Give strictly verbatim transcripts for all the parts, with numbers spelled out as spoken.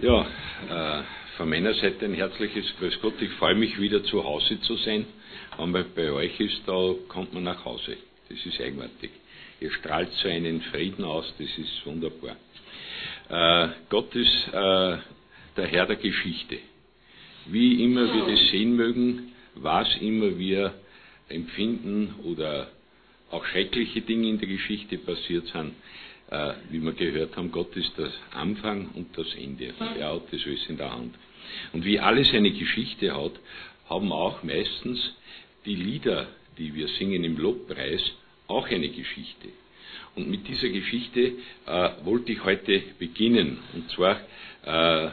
Ja, äh, von meiner Seite ein herzliches Grüß Gott. Ich freue mich wieder zu Hause zu sein. Wenn man bei euch ist, da kommt man nach Hause. Das ist eigenartig. Ihr strahlt so einen Frieden aus, das ist wunderbar. Äh, Gott ist äh, der Herr der Geschichte. Wie immer wir das sehen mögen, was immer wir empfinden oder auch schreckliche Dinge in der Geschichte passiert sind, äh, wie wir gehört haben, Gott ist der Anfang und das Ende. Er hat das alles in der Hand. Und wie alles eine Geschichte hat, haben auch meistens die Lieder, die wir singen im Lobpreis, auch eine Geschichte. Und mit dieser Geschichte äh, wollte ich heute beginnen. Und zwar, äh,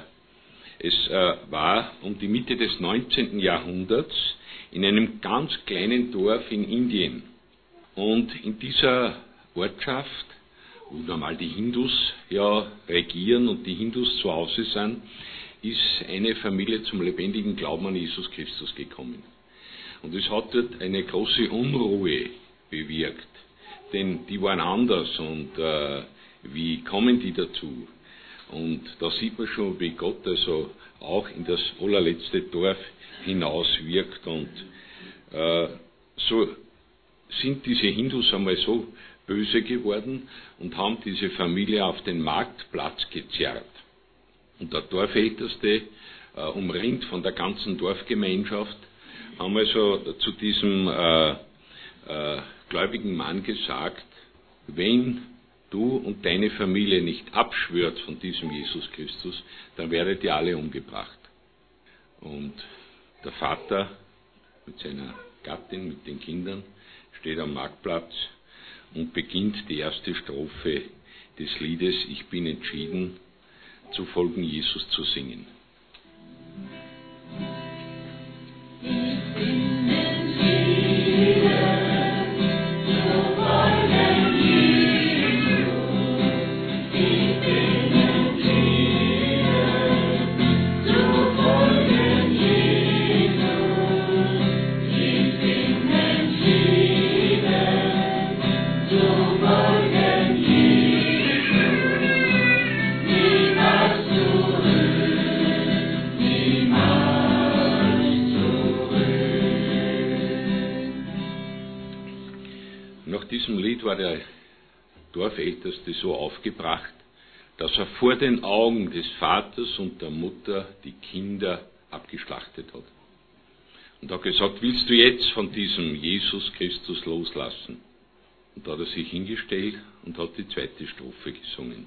es äh, war um die Mitte des neunzehnten Jahrhunderts in einem ganz kleinen Dorf in Indien. Und in dieser Ortschaft, wo normal die Hindus ja regieren und die Hindus zu Hause sind, ist eine Familie zum lebendigen Glauben an Jesus Christus gekommen. Und es hat dort eine große Unruhe bewirkt, denn die waren anders und äh, wie kommen die dazu? Und da sieht man schon, wie Gott also auch in das allerletzte Dorf hinauswirkt. Und äh, so sind diese Hindus einmal so böse geworden und haben diese Familie auf den Marktplatz gezerrt. Und der Dorfälteste, äh, umringt von der ganzen Dorfgemeinschaft, haben also zu diesem äh, äh, gläubigen Mann gesagt, wenn du und deine Familie nicht abschwört von diesem Jesus Christus, dann werdet ihr alle umgebracht. Und der Vater mit seiner Gattin, mit den Kindern, steht am Marktplatz und beginnt die erste Strophe des Liedes Ich bin entschieden, zu folgen Jesus zu singen. Diesem Lied war der Dorfälteste so aufgebracht, dass er vor den Augen des Vaters und der Mutter die Kinder abgeschlachtet hat. Und hat gesagt, willst du jetzt von diesem Jesus Christus loslassen? Und da hat er sich hingestellt und hat die zweite Strophe gesungen.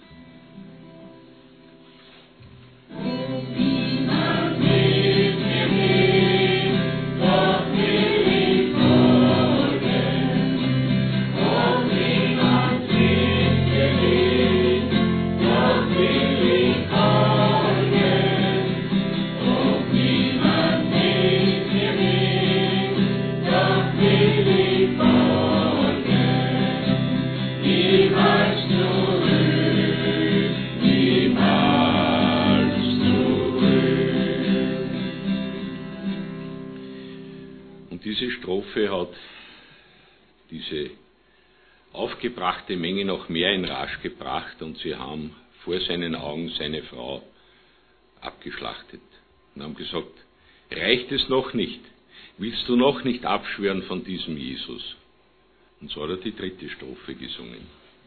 Diese Strophe hat diese aufgebrachte Menge noch mehr in Rage gebracht und sie haben vor seinen Augen seine Frau abgeschlachtet und haben gesagt, reicht es noch nicht? Willst du noch nicht abschwören von diesem Jesus? Und so hat er die dritte Strophe gesungen.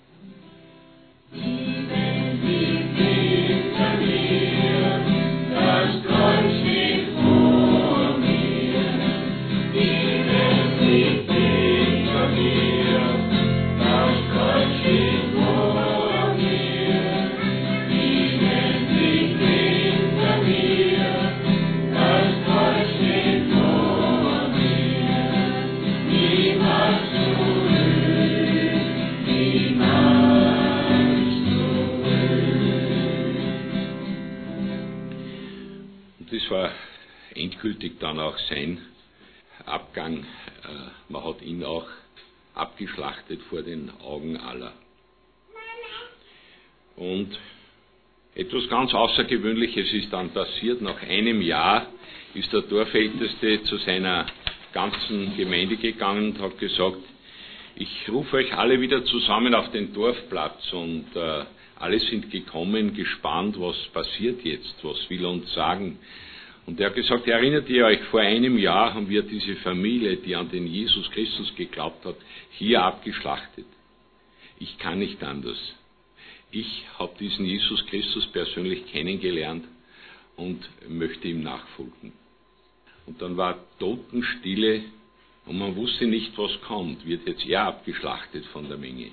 Das war endgültig dann auch sein Abgang. Man hat ihn auch abgeschlachtet vor den Augen aller. Und etwas ganz Außergewöhnliches ist dann passiert. Nach einem Jahr ist der Dorfälteste zu seiner ganzen Gemeinde gegangen und hat gesagt, ich rufe euch alle wieder zusammen auf den Dorfplatz und äh, Alle sind gekommen, gespannt, was passiert jetzt, was will er uns sagen. Und er hat gesagt, erinnert ihr euch, vor einem Jahr haben wir diese Familie, die an den Jesus Christus geglaubt hat, hier abgeschlachtet. Ich kann nicht anders. Ich habe diesen Jesus Christus persönlich kennengelernt und möchte ihm nachfolgen. Und dann war Totenstille und man wusste nicht, was kommt. Wird jetzt er abgeschlachtet von der Menge?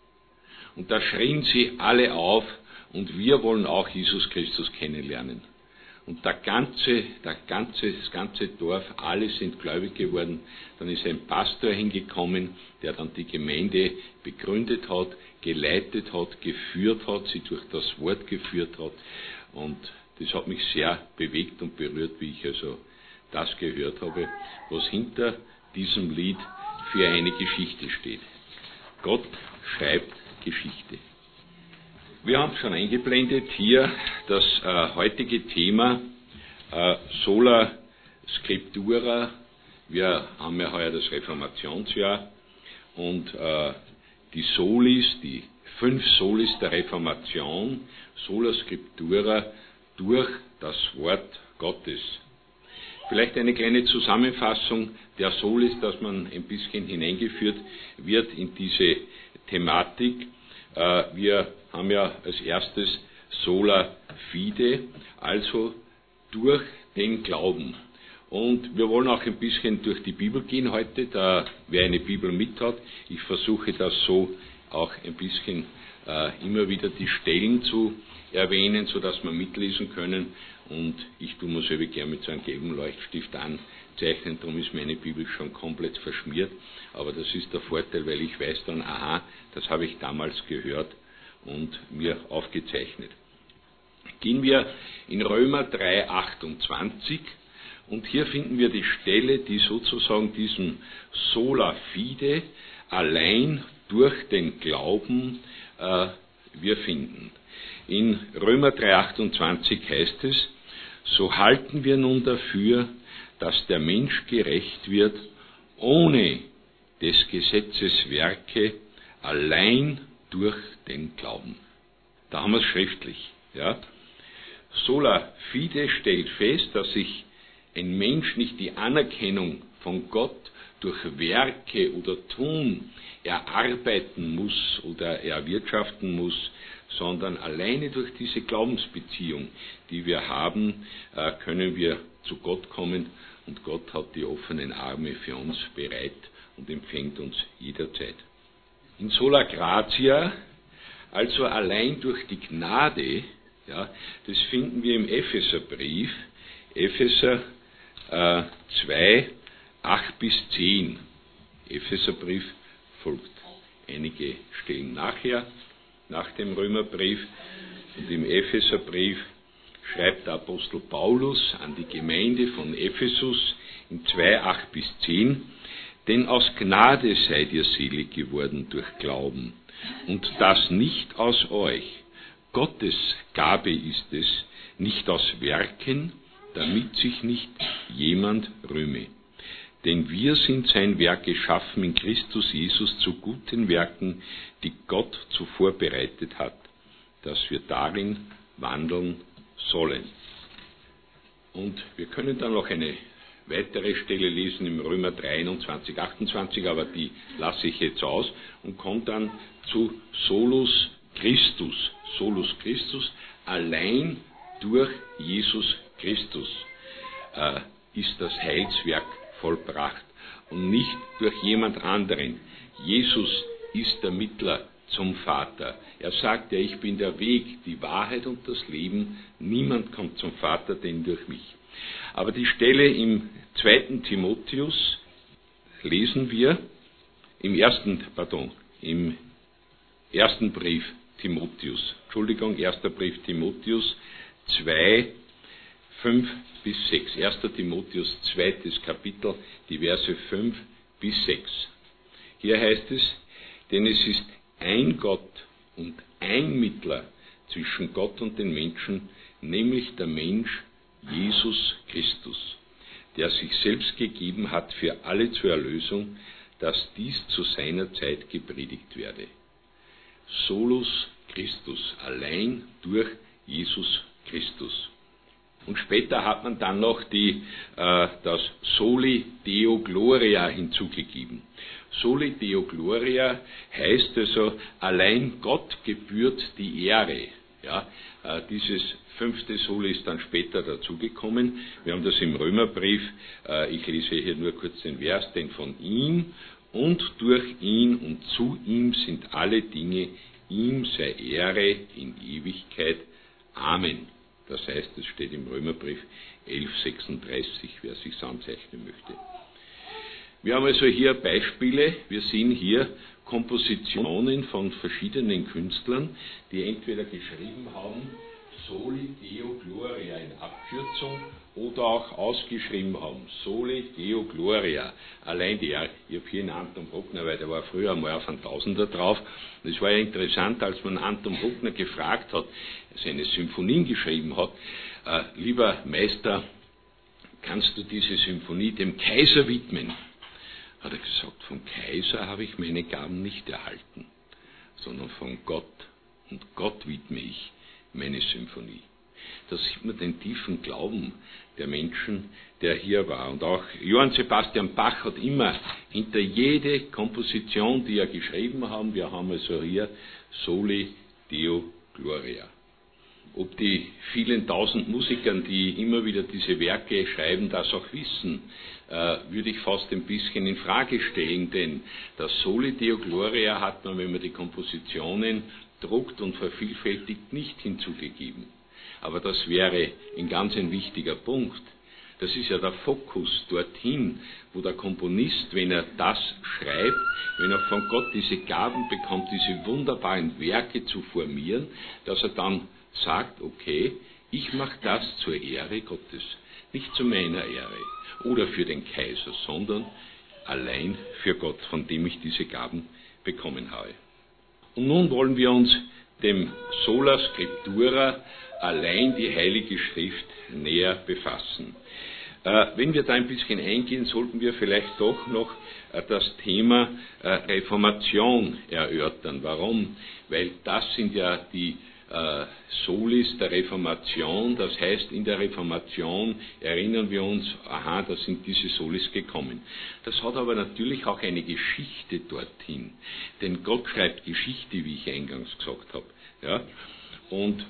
Und da schrien sie alle auf und wir wollen auch Jesus Christus kennenlernen. Und der ganze, der ganze, das ganze Dorf, alle sind gläubig geworden. Dann ist ein Pastor hingekommen, der dann die Gemeinde begründet hat, geleitet hat, geführt hat, sie durch das Wort geführt hat. Und das hat mich sehr bewegt und berührt, wie ich also das gehört habe, was hinter diesem Lied für eine Geschichte steht. Gott schreibt Geschichte. Wir haben schon eingeblendet hier das äh, heutige Thema äh, Sola Scriptura. Wir haben ja heuer das Reformationsjahr und äh, die Solis, die fünf Solis der Reformation, Sola Scriptura, durch das Wort Gottes. Vielleicht eine kleine Zusammenfassung der Solis, dass man ein bisschen hineingeführt wird in diese Thematik. Äh, wir haben ja als erstes Sola Fide, also durch den Glauben. Und wir wollen auch ein bisschen durch die Bibel gehen heute, da wer eine Bibel mit hat. Ich versuche das so auch ein bisschen äh, immer wieder die Stellen zu erwähnen, sodass wir mitlesen können. Und ich tue mir selber gerne mit so einem gelben Leuchtstift anzeichnen, darum ist meine Bibel schon komplett verschmiert. Aber das ist der Vorteil, weil ich weiß dann, aha, das habe ich damals gehört und mir aufgezeichnet. Gehen wir in Römer drei, achtundzwanzig und hier finden wir die Stelle, die sozusagen diesen Sola Fide allein durch den Glauben äh, wir finden. In Römer drei, achtundzwanzig heißt es, so halten wir nun dafür, dass der Mensch gerecht wird, ohne des Gesetzes Werke, allein durch den Glauben. Da haben wir es schriftlich. Ja? Sola Fide stellt fest, dass sich ein Mensch nicht die Anerkennung von Gott durch Werke oder Tun erarbeiten muss oder erwirtschaften muss, sondern alleine durch diese Glaubensbeziehung, die wir haben, können wir zu Gott kommen und Gott hat die offenen Arme für uns bereit und empfängt uns jederzeit. In Sola Gratia, also allein durch die Gnade, ja, das finden wir im Epheserbrief, Epheser äh, zwei, acht bis zehn. Epheserbrief folgt einige Stellen nachher, nach dem Römerbrief. Und im Epheserbrief schreibt der Apostel Paulus an die Gemeinde von Ephesus in zwei, acht bis zehn, denn aus Gnade seid ihr selig geworden durch Glauben, und das nicht aus euch. Gottes Gabe ist es, nicht aus Werken, damit sich nicht jemand rühme. Denn wir sind sein Werk geschaffen in Christus Jesus zu guten Werken, die Gott zuvor bereitet hat, dass wir darin wandeln sollen. Und wir können dann noch eine weitere Stelle lesen im Römer drei, einundzwanzig, achtundzwanzig, aber die lasse ich jetzt aus und komme dann zu Solus Christus. Solus Christus, allein durch Jesus Christus äh, ist das Heilswerk vollbracht und nicht durch jemand anderen. Jesus ist der Mittler zum Vater. Er sagt ja, ich bin der Weg, die Wahrheit und das Leben. Niemand kommt zum Vater, denn durch mich. Aber die Stelle im zweiten Timotheus lesen wir, im ersten, pardon, im ersten Brief Timotheus, Entschuldigung, erster Brief Timotheus zwei, fünf bis sechs. erster Timotheus, zweites Kapitel, die Verse fünf bis sechs. Hier heißt es, denn es ist ein Gott und ein Mittler zwischen Gott und den Menschen, nämlich der Mensch Jesus Christus, der sich selbst gegeben hat für alle zur Erlösung, dass dies zu seiner Zeit gepredigt werde. Solus Christus, allein durch Jesus Christus. Und später hat man dann noch die, äh, das Soli Deo Gloria hinzugegeben. Soli Deo Gloria heißt also, allein Gott gebührt die Ehre. Ja, äh, dieses fünfte Soli ist dann später dazugekommen. Wir haben das im Römerbrief, äh, ich lese hier nur kurz den Vers, denn von ihm und durch ihn und zu ihm sind alle Dinge, ihm sei Ehre in Ewigkeit. Amen. Das heißt, es steht im Römerbrief elf sechsunddreißig, wer sich anzeichnen möchte. Wir haben also hier Beispiele, wir sehen hier Kompositionen von verschiedenen Künstlern, die entweder geschrieben haben, Soli Deo Gloria in Abkürzung oder auch ausgeschrieben haben, Soli Deo Gloria, allein die, ich habe hier einen Anton Bruckner, weil der war früher einmal auf einen Tausender drauf. Und es war ja interessant, als man Anton Bruckner gefragt hat, seine Symphonien geschrieben hat, äh, lieber Meister, kannst du diese Symphonie dem Kaiser widmen? Hat er gesagt, vom Kaiser habe ich meine Gaben nicht erhalten, sondern von Gott. Und Gott widme ich meine Symphonie. Da sieht man den tiefen Glauben der Menschen, der hier war. Und auch Johann Sebastian Bach hat immer hinter jede Komposition, die er geschrieben hat, wir haben also hier Soli Deo Gloria. Ob die vielen tausend Musikern, die immer wieder diese Werke schreiben, das auch wissen, äh, würde ich fast ein bisschen in Frage stellen, denn das Soli Deo Gloria hat man, wenn man die Kompositionen druckt und vervielfältigt, nicht hinzugegeben. Aber das wäre ein ganz ein wichtiger Punkt. Das ist ja der Fokus dorthin, wo der Komponist, wenn er das schreibt, wenn er von Gott diese Gaben bekommt, diese wunderbaren Werke zu formieren, dass er dann sagt, okay, ich mache das zur Ehre Gottes, nicht zu meiner Ehre oder für den Kaiser, sondern allein für Gott, von dem ich diese Gaben bekommen habe. Und nun wollen wir uns dem Sola Scriptura, allein die Heilige Schrift, näher befassen. Äh, wenn wir da ein bisschen eingehen, sollten wir vielleicht doch noch äh, das Thema äh, Reformation erörtern. Warum? Weil das sind ja die äh, Solis der Reformation, das heißt, in der Reformation erinnern wir uns, aha, da sind diese Solis gekommen. Das hat aber natürlich auch eine Geschichte dorthin, denn Gott schreibt Geschichte, wie ich eingangs gesagt habe. Ja? Und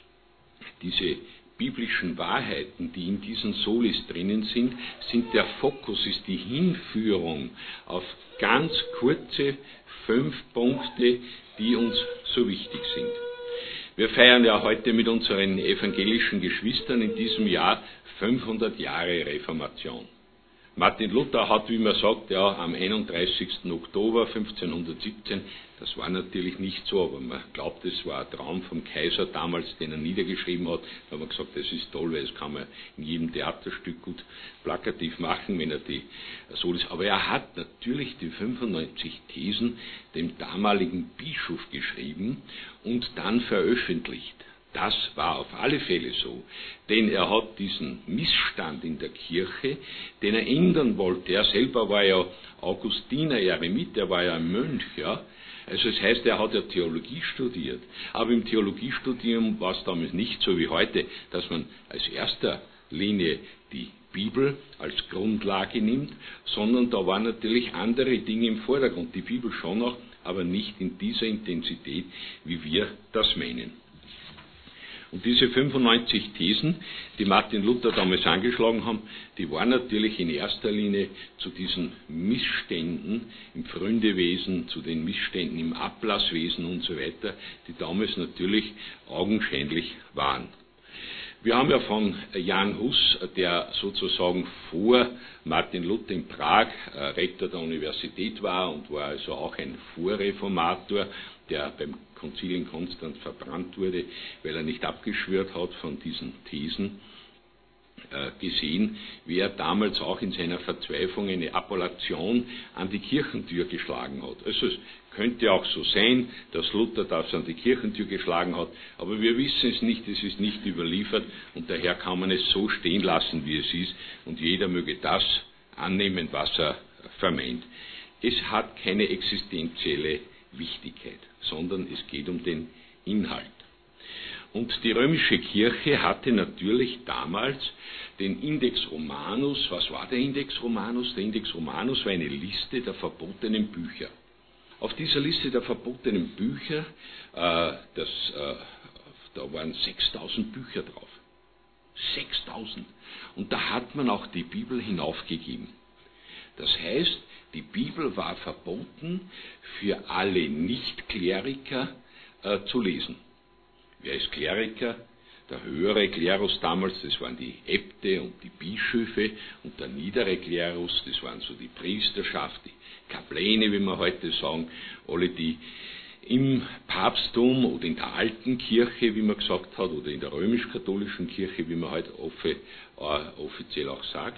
diese biblischen Wahrheiten, die in diesen Solis drinnen sind, sind der Fokus, ist die Hinführung auf ganz kurze fünf Punkte, die uns so wichtig sind. Wir feiern ja heute mit unseren evangelischen Geschwistern in diesem Jahr fünfhundert Jahre Reformation. Martin Luther hat, wie man sagt, ja, am einunddreißigsten Oktober fünfzehnhundertsiebzehn, das war natürlich nicht so, aber man glaubt, es war ein Traum vom Kaiser damals, den er niedergeschrieben hat. Da haben wir gesagt, das ist toll, weil das kann man in jedem Theaterstück gut plakativ machen, wenn er die so ist. Aber er hat natürlich die fünfundneunzig Thesen dem damaligen Bischof geschrieben und dann veröffentlicht. Das war auf alle Fälle so, denn er hat diesen Missstand in der Kirche, den er ändern wollte. Er selber war ja Augustiner Eremit, er war ja ein Mönch, ja. Also das heißt, er hat ja Theologie studiert. Aber im Theologiestudium war es damals nicht so wie heute, dass man als erster Linie die Bibel als Grundlage nimmt, sondern da waren natürlich andere Dinge im Vordergrund. Die Bibel schon noch, aber nicht in dieser Intensität, wie wir das meinen. Und diese fünfundneunzig Thesen, die Martin Luther damals angeschlagen haben, die waren natürlich in erster Linie zu diesen Missständen im Pfründewesen, zu den Missständen im Ablasswesen und so weiter, die damals natürlich augenscheinlich waren. Wir haben ja von Jan Hus, der sozusagen vor Martin Luther in Prag äh, Rektor der Universität war und war also auch ein Vorreformator, der beim Konzil in Konstanz verbrannt wurde, weil er nicht abgeschwört hat von diesen Thesen, äh, gesehen, wie er damals auch in seiner Verzweiflung eine Appellation an die Kirchentür geschlagen hat. Also es könnte auch so sein, dass Luther das an die Kirchentür geschlagen hat, aber wir wissen es nicht, es ist nicht überliefert und daher kann man es so stehen lassen, wie es ist und jeder möge das annehmen, was er vermeint. Es hat keine existenzielle Wichtigkeit, sondern es geht um den Inhalt. Und die römische Kirche hatte natürlich damals den Index Romanus. Was war der Index Romanus? Der Index Romanus war eine Liste der verbotenen Bücher. Auf dieser Liste der verbotenen Bücher, äh, das, äh, da waren sechstausend Bücher drauf. sechstausend. Und da hat man auch die Bibel hinaufgegeben. Das heißt, die Bibel war verboten für alle Nicht-Kleriker äh, zu lesen. Wer ist Kleriker? Der höhere Klerus damals, das waren die Äbte und die Bischöfe, und der niedere Klerus, das waren so die Priesterschaft, die Kapläne, wie wir heute sagen, alle, die im Papsttum oder in der alten Kirche, wie man gesagt hat, oder in der römisch-katholischen Kirche, wie man heute offi- äh, offiziell auch sagt,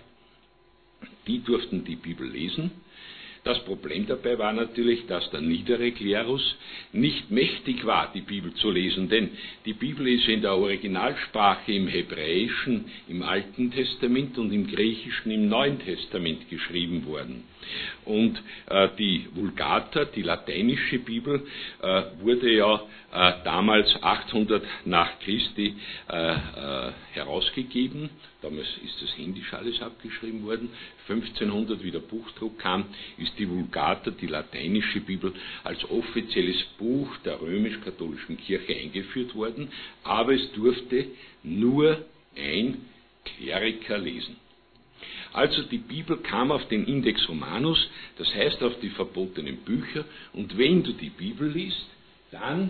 die durften die Bibel lesen. Das Problem dabei war natürlich, dass der niedere Klerus nicht mächtig war, die Bibel zu lesen, denn die Bibel ist in der Originalsprache im Hebräischen, im Alten Testament und im Griechischen im Neuen Testament geschrieben worden. Und äh, die Vulgata, die lateinische Bibel, äh, wurde ja äh, damals achthundert nach Christi äh, äh, herausgegeben. Damals ist das Händisch alles abgeschrieben worden. fünfzehnhundert, wie der Buchdruck kam, ist die Vulgata, die lateinische Bibel, als offizielles Buch der römisch-katholischen Kirche eingeführt worden. Aber es durfte nur ein Kleriker lesen. Also die Bibel kam auf den Index Romanus, das heißt auf die verbotenen Bücher, und wenn du die Bibel liest, dann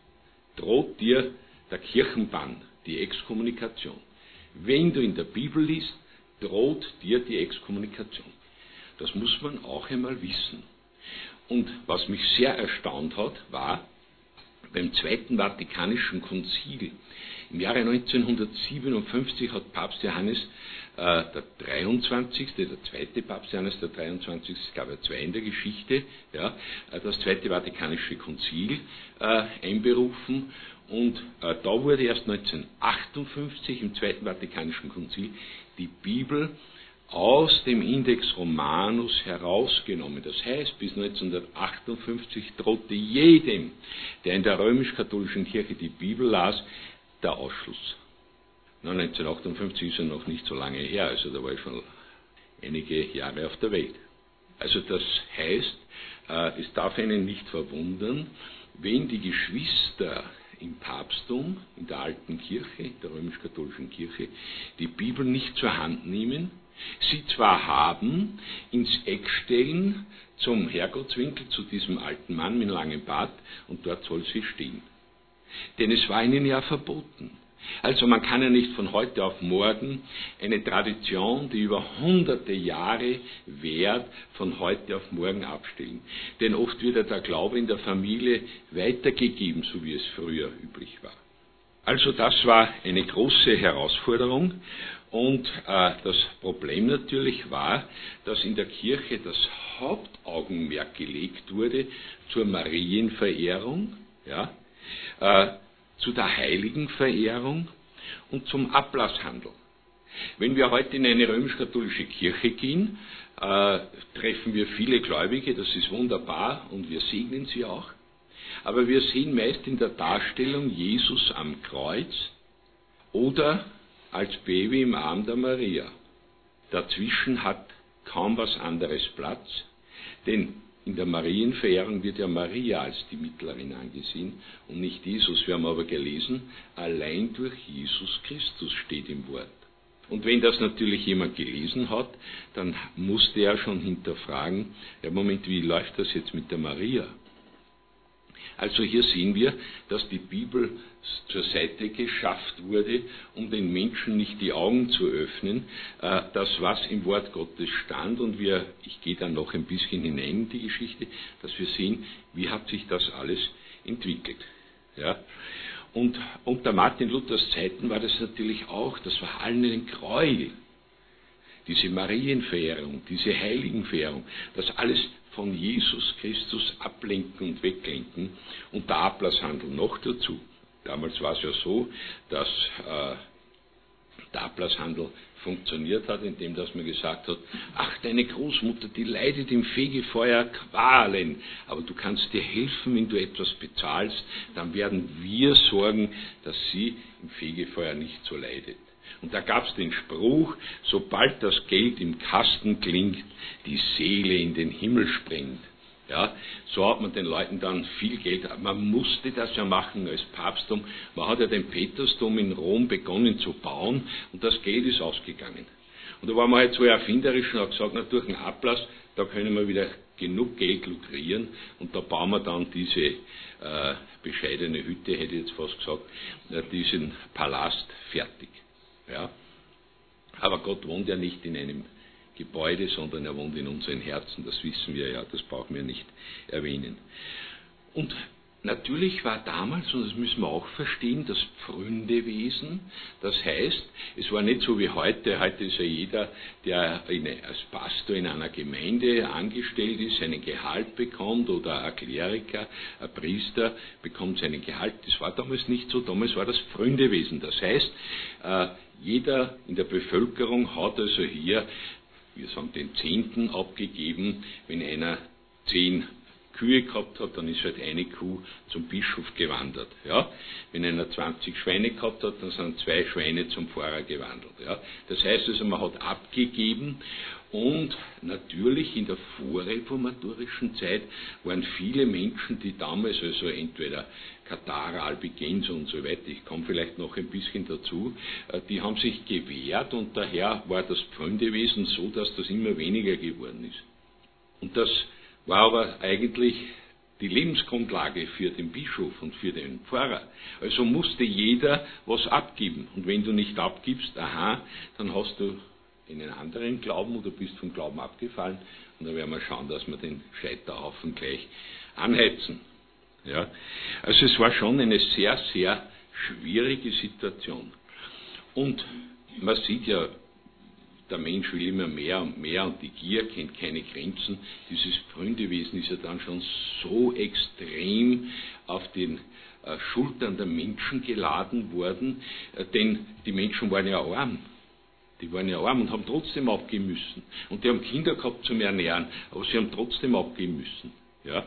droht dir der Kirchenbann, die Exkommunikation. Wenn du in der Bibel liest, droht dir die Exkommunikation. Das muss man auch einmal wissen. Und was mich sehr erstaunt hat, war beim Zweiten Vatikanischen Konzil. Im Jahre neunzehnhundertsiebenundfünfzig hat Papst Johannes äh, der dreiundzwanzigste, der zweite Papst Johannes der dreiundzwanzigste, es gab ja zwei in der Geschichte, ja, das Zweite Vatikanische Konzil äh, einberufen, und äh, da wurde erst neunzehnhundertachtundfünfzig im Zweiten Vatikanischen Konzil die Bibel aus dem Index Romanus herausgenommen. Das heißt, bis neunzehnhundertachtundfünfzig drohte jedem, der in der römisch-katholischen Kirche die Bibel las, der Ausschluss. Na, neunzehnhundertachtundfünfzig ist ja noch nicht so lange her, also da war ich schon einige Jahre auf der Welt. Also das heißt, äh, es darf einen nicht verwundern, wenn die Geschwister im Papsttum, in der alten Kirche, der römisch-katholischen Kirche, die Bibel nicht zur Hand nehmen, sie zwar haben, ins Eck stellen, zum Herrgottswinkel, zu diesem alten Mann mit langem Bart, und dort soll sie stehen. Denn es war ihnen ja verboten. Also man kann ja nicht von heute auf morgen eine Tradition, die über hunderte Jahre währt, von heute auf morgen abstellen. Denn oft wird ja der Glaube in der Familie weitergegeben, so wie es früher üblich war. Also das war eine große Herausforderung, und äh, das Problem natürlich war, dass in der Kirche das Hauptaugenmerk gelegt wurde zur Marienverehrung, ja, äh, zu der Heiligenverehrung und zum Ablasshandel. Wenn wir heute in eine römisch-katholische Kirche gehen, äh, treffen wir viele Gläubige, das ist wunderbar, und wir segnen sie auch. Aber wir sehen meist in der Darstellung Jesus am Kreuz oder als Baby im Arm der Maria. Dazwischen hat kaum was anderes Platz, denn in der Marienverehrung wird ja Maria als die Mittlerin angesehen und nicht Jesus. Wir haben aber gelesen, allein durch Jesus Christus steht im Wort. Und wenn das natürlich jemand gelesen hat, dann musste er schon hinterfragen, ja Moment, wie läuft das jetzt mit der Maria? Also hier sehen wir, dass die Bibel zur Seite geschafft wurde, um den Menschen nicht die Augen zu öffnen, das was im Wort Gottes stand, und wir, ich gehe dann noch ein bisschen hinein in die Geschichte, dass wir sehen, wie hat sich das alles entwickelt. Ja? Und unter Martin Luthers Zeiten war das natürlich auch, das war allen ein Gräuel. Diese Marienverehrung, diese Heiligenverehrung, das alles von Jesus Christus ablenken und weglenken, und der Ablasshandel noch dazu. Damals war es ja so, dass äh, der der Ablasshandel funktioniert hat, indem dass man gesagt hat, ach, deine Großmutter, die leidet im Fegefeuer Qualen, aber du kannst dir helfen, wenn du etwas bezahlst, dann werden wir sorgen, dass sie im Fegefeuer nicht so leidet. Und da gab es den Spruch, sobald das Geld im Kasten klingt, die Seele in den Himmel springt. Ja, so hat man den Leuten dann viel Geld, man musste das ja machen als Papsttum, man hat ja den Petersdom in Rom begonnen zu bauen und das Geld ist ausgegangen. Und da war man halt so erfinderisch und hat gesagt, na, durch den Ablass, da können wir wieder genug Geld lukrieren und da bauen wir dann diese äh, bescheidene Hütte, hätte ich jetzt fast gesagt, äh, diesen Palast fertig. Ja. Aber Gott wohnt ja nicht in einem Gebäude, sondern er wohnt in unseren Herzen, das wissen wir ja, das brauchen wir nicht erwähnen. Und natürlich war damals, und das müssen wir auch verstehen, das Pfründewesen, das heißt, es war nicht so wie heute, heute ist ja jeder, der eine, als Pastor in einer Gemeinde angestellt ist, einen Gehalt bekommt, oder ein Kleriker, ein Priester bekommt seinen Gehalt, das war damals nicht so, damals war das Pfründewesen, das heißt, äh, jeder in der Bevölkerung hat also hier, wir sagen, den Zehnten abgegeben. Wenn einer zehn Kühe gehabt hat, dann ist halt eine Kuh zum Bischof gewandert. Ja? Wenn einer zwanzig Schweine gehabt hat, dann sind zwei Schweine zum Pfarrer gewandert. Ja? Das heißt also, man hat abgegeben und natürlich in der vorreformatorischen Zeit waren viele Menschen, die damals, also entweder Katharer, Albigenser und so weiter, ich komme vielleicht noch ein bisschen dazu, die haben sich gewehrt und daher war das Pfründewesen so, dass das immer weniger geworden ist. Und das war aber eigentlich die Lebensgrundlage für den Bischof und für den Pfarrer. Also musste jeder was abgeben. Und wenn du nicht abgibst, aha, dann hast du einen anderen Glauben oder bist vom Glauben abgefallen. Und dann werden wir schauen, dass wir den Scheiterhaufen gleich anheizen. Ja? Also es war schon eine sehr, sehr schwierige Situation. Und man sieht ja, der Mensch will immer mehr und mehr und die Gier kennt keine Grenzen. Dieses Pfründewesen ist ja dann schon so extrem auf den äh, Schultern der Menschen geladen worden, äh, denn die Menschen waren ja arm. Die waren ja arm und haben trotzdem abgeben müssen. Und die haben Kinder gehabt zum Ernähren, aber sie haben trotzdem abgeben müssen. Ja?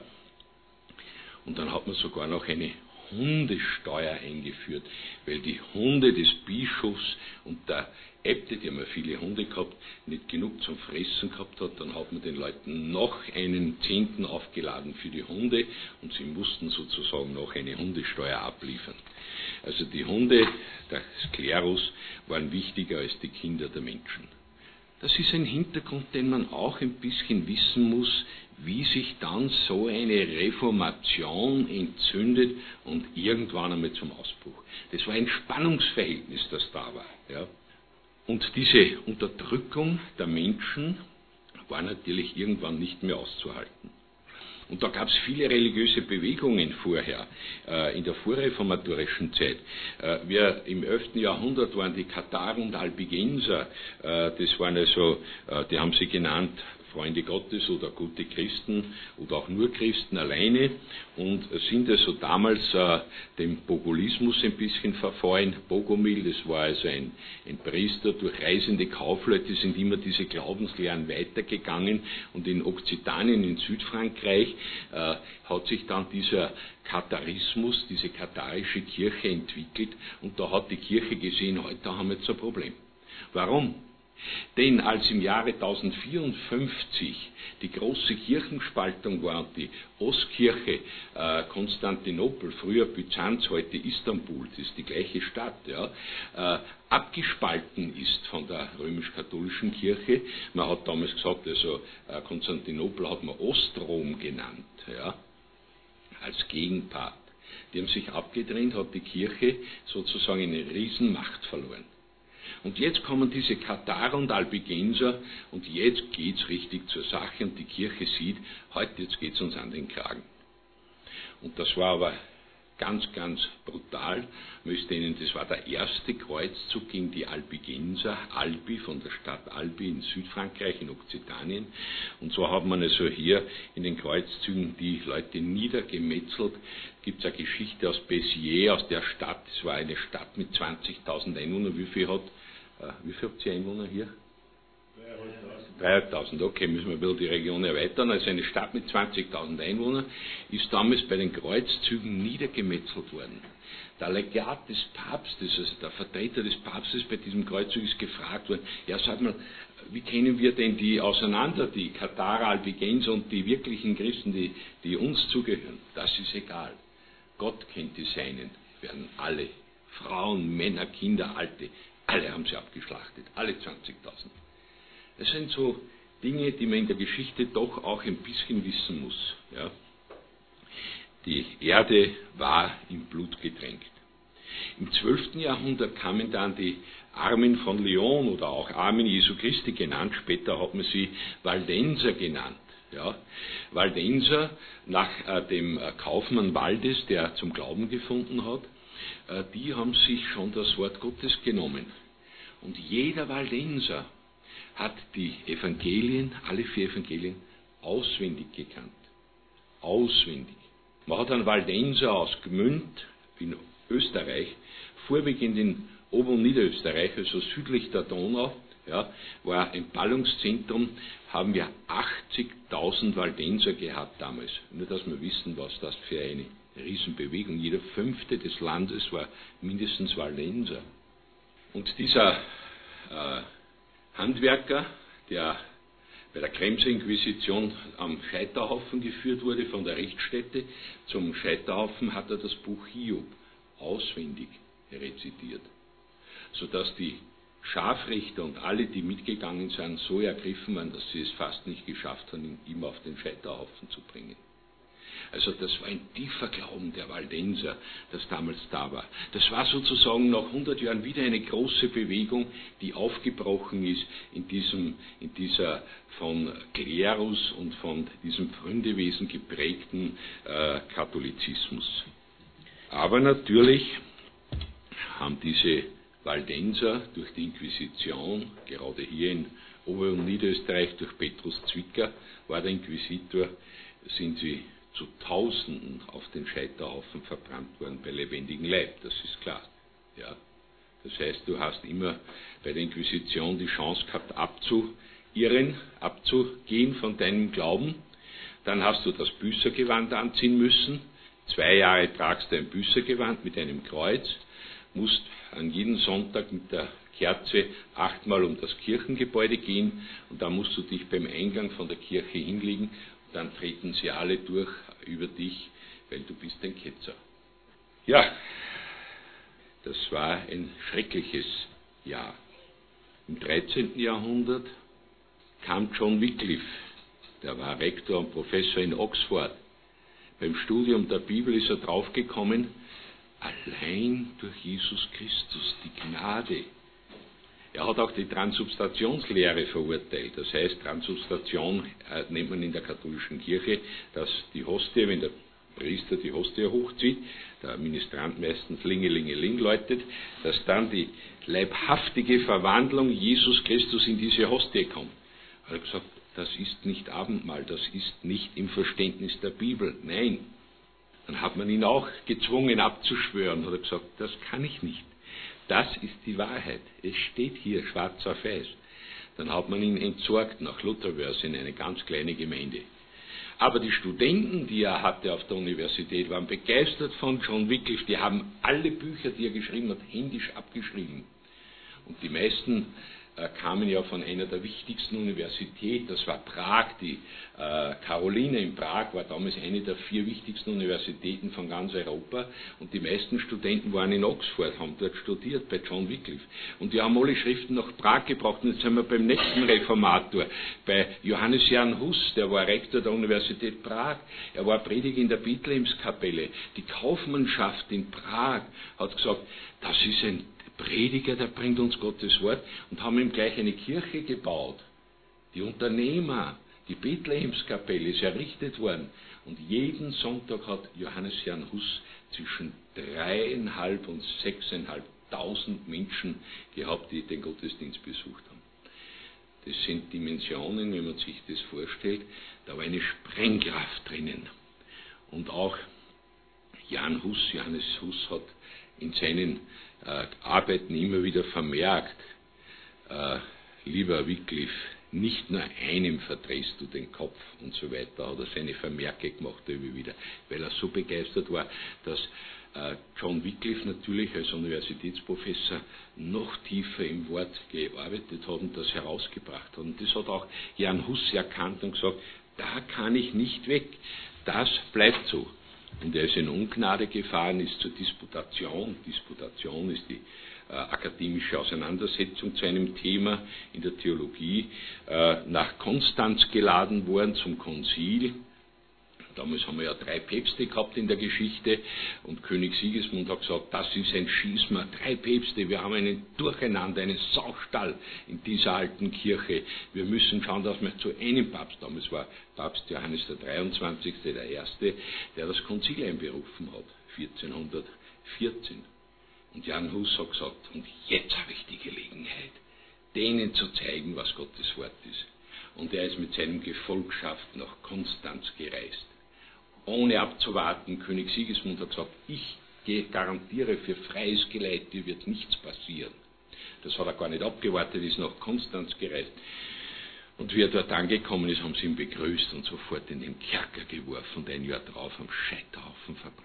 Und dann hat man sogar noch eine Hundesteuer eingeführt, weil die Hunde des Bischofs und der Äbte, die haben ja viele Hunde gehabt, nicht genug zum Fressen gehabt hat, dann hat man den Leuten noch einen Zehnten aufgeladen für die Hunde und sie mussten sozusagen noch eine Hundesteuer abliefern. Also die Hunde, der Sklerus, waren wichtiger als die Kinder der Menschen. Das ist ein Hintergrund, den man auch ein bisschen wissen muss, wie sich dann so eine Reformation entzündet und irgendwann einmal zum Ausbruch. Das war ein Spannungsverhältnis, das da war. Ja. Und diese Unterdrückung der Menschen war natürlich irgendwann nicht mehr auszuhalten. Und da gab es viele religiöse Bewegungen vorher, äh, in der vorreformatorischen Zeit. Äh, wir im elften Jahrhundert waren die Katharer und Albigenser, äh, das waren also, äh, die haben sie genannt, Freunde Gottes oder gute Christen oder auch nur Christen alleine und sind also damals äh, dem Bogolismus ein bisschen verfallen. Bogomil, das war also ein, ein Priester, durch reisende Kaufleute sind immer diese Glaubenslehren weitergegangen und in Okzitanien, in Südfrankreich, äh, hat sich dann dieser Katharismus, diese katharische Kirche entwickelt und da hat die Kirche gesehen, heute haben wir jetzt ein Problem. Warum? Denn als im Jahre tausendvierundfünfzig die große Kirchenspaltung war und die Ostkirche äh, Konstantinopel, früher Byzanz, heute Istanbul, das ist die gleiche Stadt, ja, äh, abgespalten ist von der römisch-katholischen Kirche. Man hat damals gesagt, also äh, Konstantinopel hat man Ostrom genannt, ja, als Gegenpart. Die haben sich abgetrennt, hat die Kirche sozusagen eine Riesenmacht verloren. Und jetzt kommen diese Katharer und Albigenser und jetzt geht's richtig zur Sache und die Kirche sieht, heute jetzt geht's uns an den Kragen. Und das war aber ganz, ganz brutal. Müsste Ihnen, das war der erste Kreuzzug gegen die Albigenser, Albi von der Stadt Albi in Südfrankreich, in Okzitanien. Und so hat man also hier in den Kreuzzügen die Leute niedergemetzelt. Gibt es eine Geschichte aus Béziers, aus der Stadt, es war eine Stadt mit zwanzigtausend Einwohnern, wie viel hat Äh, wie viel habt ihr Einwohner hier? dreitausend, okay, müssen wir ein bisschen die Region erweitern. Also eine Stadt mit zwanzigtausend Einwohnern ist damals bei den Kreuzzügen niedergemetzelt worden. Der Legat des Papstes, also der Vertreter des Papstes bei diesem Kreuzzug ist gefragt worden, ja sag mal, wie kennen wir denn die auseinander, die Katharer, Albigenser und die wirklichen Christen, die, die uns zugehören? Das ist egal. Gott kennt die Seinen, werden alle, Frauen, Männer, Kinder, Alte, alle haben sie abgeschlachtet, alle zwanzigtausend. Das sind so Dinge, die man in der Geschichte doch auch ein bisschen wissen muss. Ja. Die Erde war in Blut getränkt. Im zwölften Jahrhundert kamen dann die Armen von Lyon oder auch Armen Jesu Christi genannt, später hat man sie Waldenser genannt. Ja. Waldenser nach äh, dem Kaufmann Waldes, der zum Glauben gefunden hat, äh, die haben sich schon das Wort Gottes genommen. Und jeder Waldenser hat die Evangelien, alle vier Evangelien, auswendig gekannt. Auswendig. Man hat einen Waldenser aus Gmünd in Österreich, vorwiegend in Ober- und Niederösterreich, also südlich der Donau, ja, war ein Ballungszentrum, haben wir achtzigtausend Waldenser gehabt damals. Nur, dass wir wissen, was das für eine Riesenbewegung. Jeder Fünfte des Landes war mindestens Waldenser. Und dieser äh, Handwerker, der bei der Kremser Inquisition am Scheiterhaufen geführt wurde, von der Richtstätte zum Scheiterhaufen, hat er das Buch Hiob auswendig rezitiert, sodass die Scharfrichter und alle, die mitgegangen sind, so ergriffen waren, dass sie es fast nicht geschafft haben, ihn auf den Scheiterhaufen zu bringen. Also das war ein tiefer Glauben der Waldenser, das damals da war. Das war sozusagen nach hundert Jahren wieder eine große Bewegung, die aufgebrochen ist in, diesem, in dieser von Klerus und von diesem Pfründewesen geprägten äh, Katholizismus. Aber natürlich haben diese Waldenser durch die Inquisition, gerade hier in Ober- und Niederösterreich durch Petrus Zwicker war der Inquisitor, sind sie zu Tausenden auf den Scheiterhaufen verbrannt worden bei lebendigem Leib, das ist klar. Ja. Das heißt, du hast immer bei der Inquisition die Chance gehabt, abzuirren, abzugehen von deinem Glauben. Dann hast du das Büßergewand anziehen müssen. Zwei Jahre tragst du ein Büßergewand mit einem Kreuz, musst an jedem Sonntag mit der Kerze achtmal um das Kirchengebäude gehen und dann musst du dich beim Eingang von der Kirche hinlegen. Dann treten sie alle durch über dich, weil du bist ein Ketzer. Ja, das war ein schreckliches Jahr. Im dreizehnten Jahrhundert kam John Wycliffe, der war Rektor und Professor in Oxford. Beim Studium der Bibel ist er draufgekommen, allein durch Jesus Christus, die Gnade. Er hat auch die Transubstationslehre verurteilt. Das heißt, Transubstation äh, nennt man in der katholischen Kirche, dass die Hostie, wenn der Priester die Hostie hochzieht, der Ministrant meistens Lingelingeling läutet, dass dann die leibhaftige Verwandlung Jesus Christus in diese Hostie kommt. Er hat gesagt, das ist nicht Abendmahl, das ist nicht im Verständnis der Bibel. Nein. Dann hat man ihn auch gezwungen abzuschwören. Hat er gesagt, das kann ich nicht. Das ist die Wahrheit. Es steht hier schwarz auf weiß. Dann hat man ihn entsorgt nach Lutherwörth in eine ganz kleine Gemeinde. Aber die Studenten, die er hatte auf der Universität, waren begeistert von John Wycliffe. Die haben alle Bücher, die er geschrieben hat, händisch abgeschrieben. Und die meisten äh, kamen ja von einer der wichtigsten Universitäten, das war Prag. Die äh, Caroline in Prag war damals eine der vier wichtigsten Universitäten von ganz Europa. Und die meisten Studenten waren in Oxford, haben dort studiert bei John Wycliffe. Und die haben alle Schriften nach Prag gebracht. Und jetzt sind wir beim nächsten Reformator, bei Johannes Jan Hus, der war Rektor der Universität Prag. Er war Prediger in der Bethlehemskapelle. Die Kaufmannschaft in Prag hat gesagt, das ist ein Prediger, der bringt uns Gottes Wort, und haben ihm gleich eine Kirche gebaut. Die Unternehmer, die Bethlehemskapelle ist errichtet worden. Und jeden Sonntag hat Johannes Jan Hus zwischen dreieinhalb und sechseinhalbtausend Menschen gehabt, die den Gottesdienst besucht haben. Das sind Dimensionen, wenn man sich das vorstellt, da war eine Sprengkraft drinnen. Und auch Jan Hus, Johannes Hus hat in seinen äh, Arbeiten immer wieder vermerkt, äh, lieber Wycliffe, nicht nur einem verdrehst du den Kopf und so weiter, hat er seine Vermerke gemacht immer wieder, weil er so begeistert war, dass äh, John Wycliffe natürlich als Universitätsprofessor noch tiefer im Wort gearbeitet hat und das herausgebracht hat. Und das hat auch Jan Hus erkannt und gesagt, da kann ich nicht weg, das bleibt so. Und er ist in Ungnade gefahren, ist zur Disputation, Disputation ist die äh, akademische Auseinandersetzung zu einem Thema in der Theologie, äh, nach Konstanz geladen worden zum Konzil. Damals haben wir ja drei Päpste gehabt in der Geschichte und König Sigismund hat gesagt, das ist ein Schisma, drei Päpste, wir haben einen Durcheinander, einen Saustall in dieser alten Kirche. Wir müssen schauen, dass wir zu einem Papst, damals war Papst Johannes der dreiundzwanzigste der Erste, der das Konzil einberufen hat, vierzehnhundertvierzehn. Und Jan Hus hat gesagt, und jetzt habe ich die Gelegenheit, denen zu zeigen, was Gottes Wort ist. Und er ist mit seinem Gefolgschaft nach Konstanz gereist. Ohne abzuwarten, König Sigismund hat gesagt, ich garantiere für freies Geleit, dir wird nichts passieren. Das hat er gar nicht abgewartet, ist nach Konstanz gereist. Und wie er dort angekommen ist, haben sie ihn begrüßt und sofort in den Kerker geworfen und ein Jahr drauf am Scheiterhaufen verbrannt.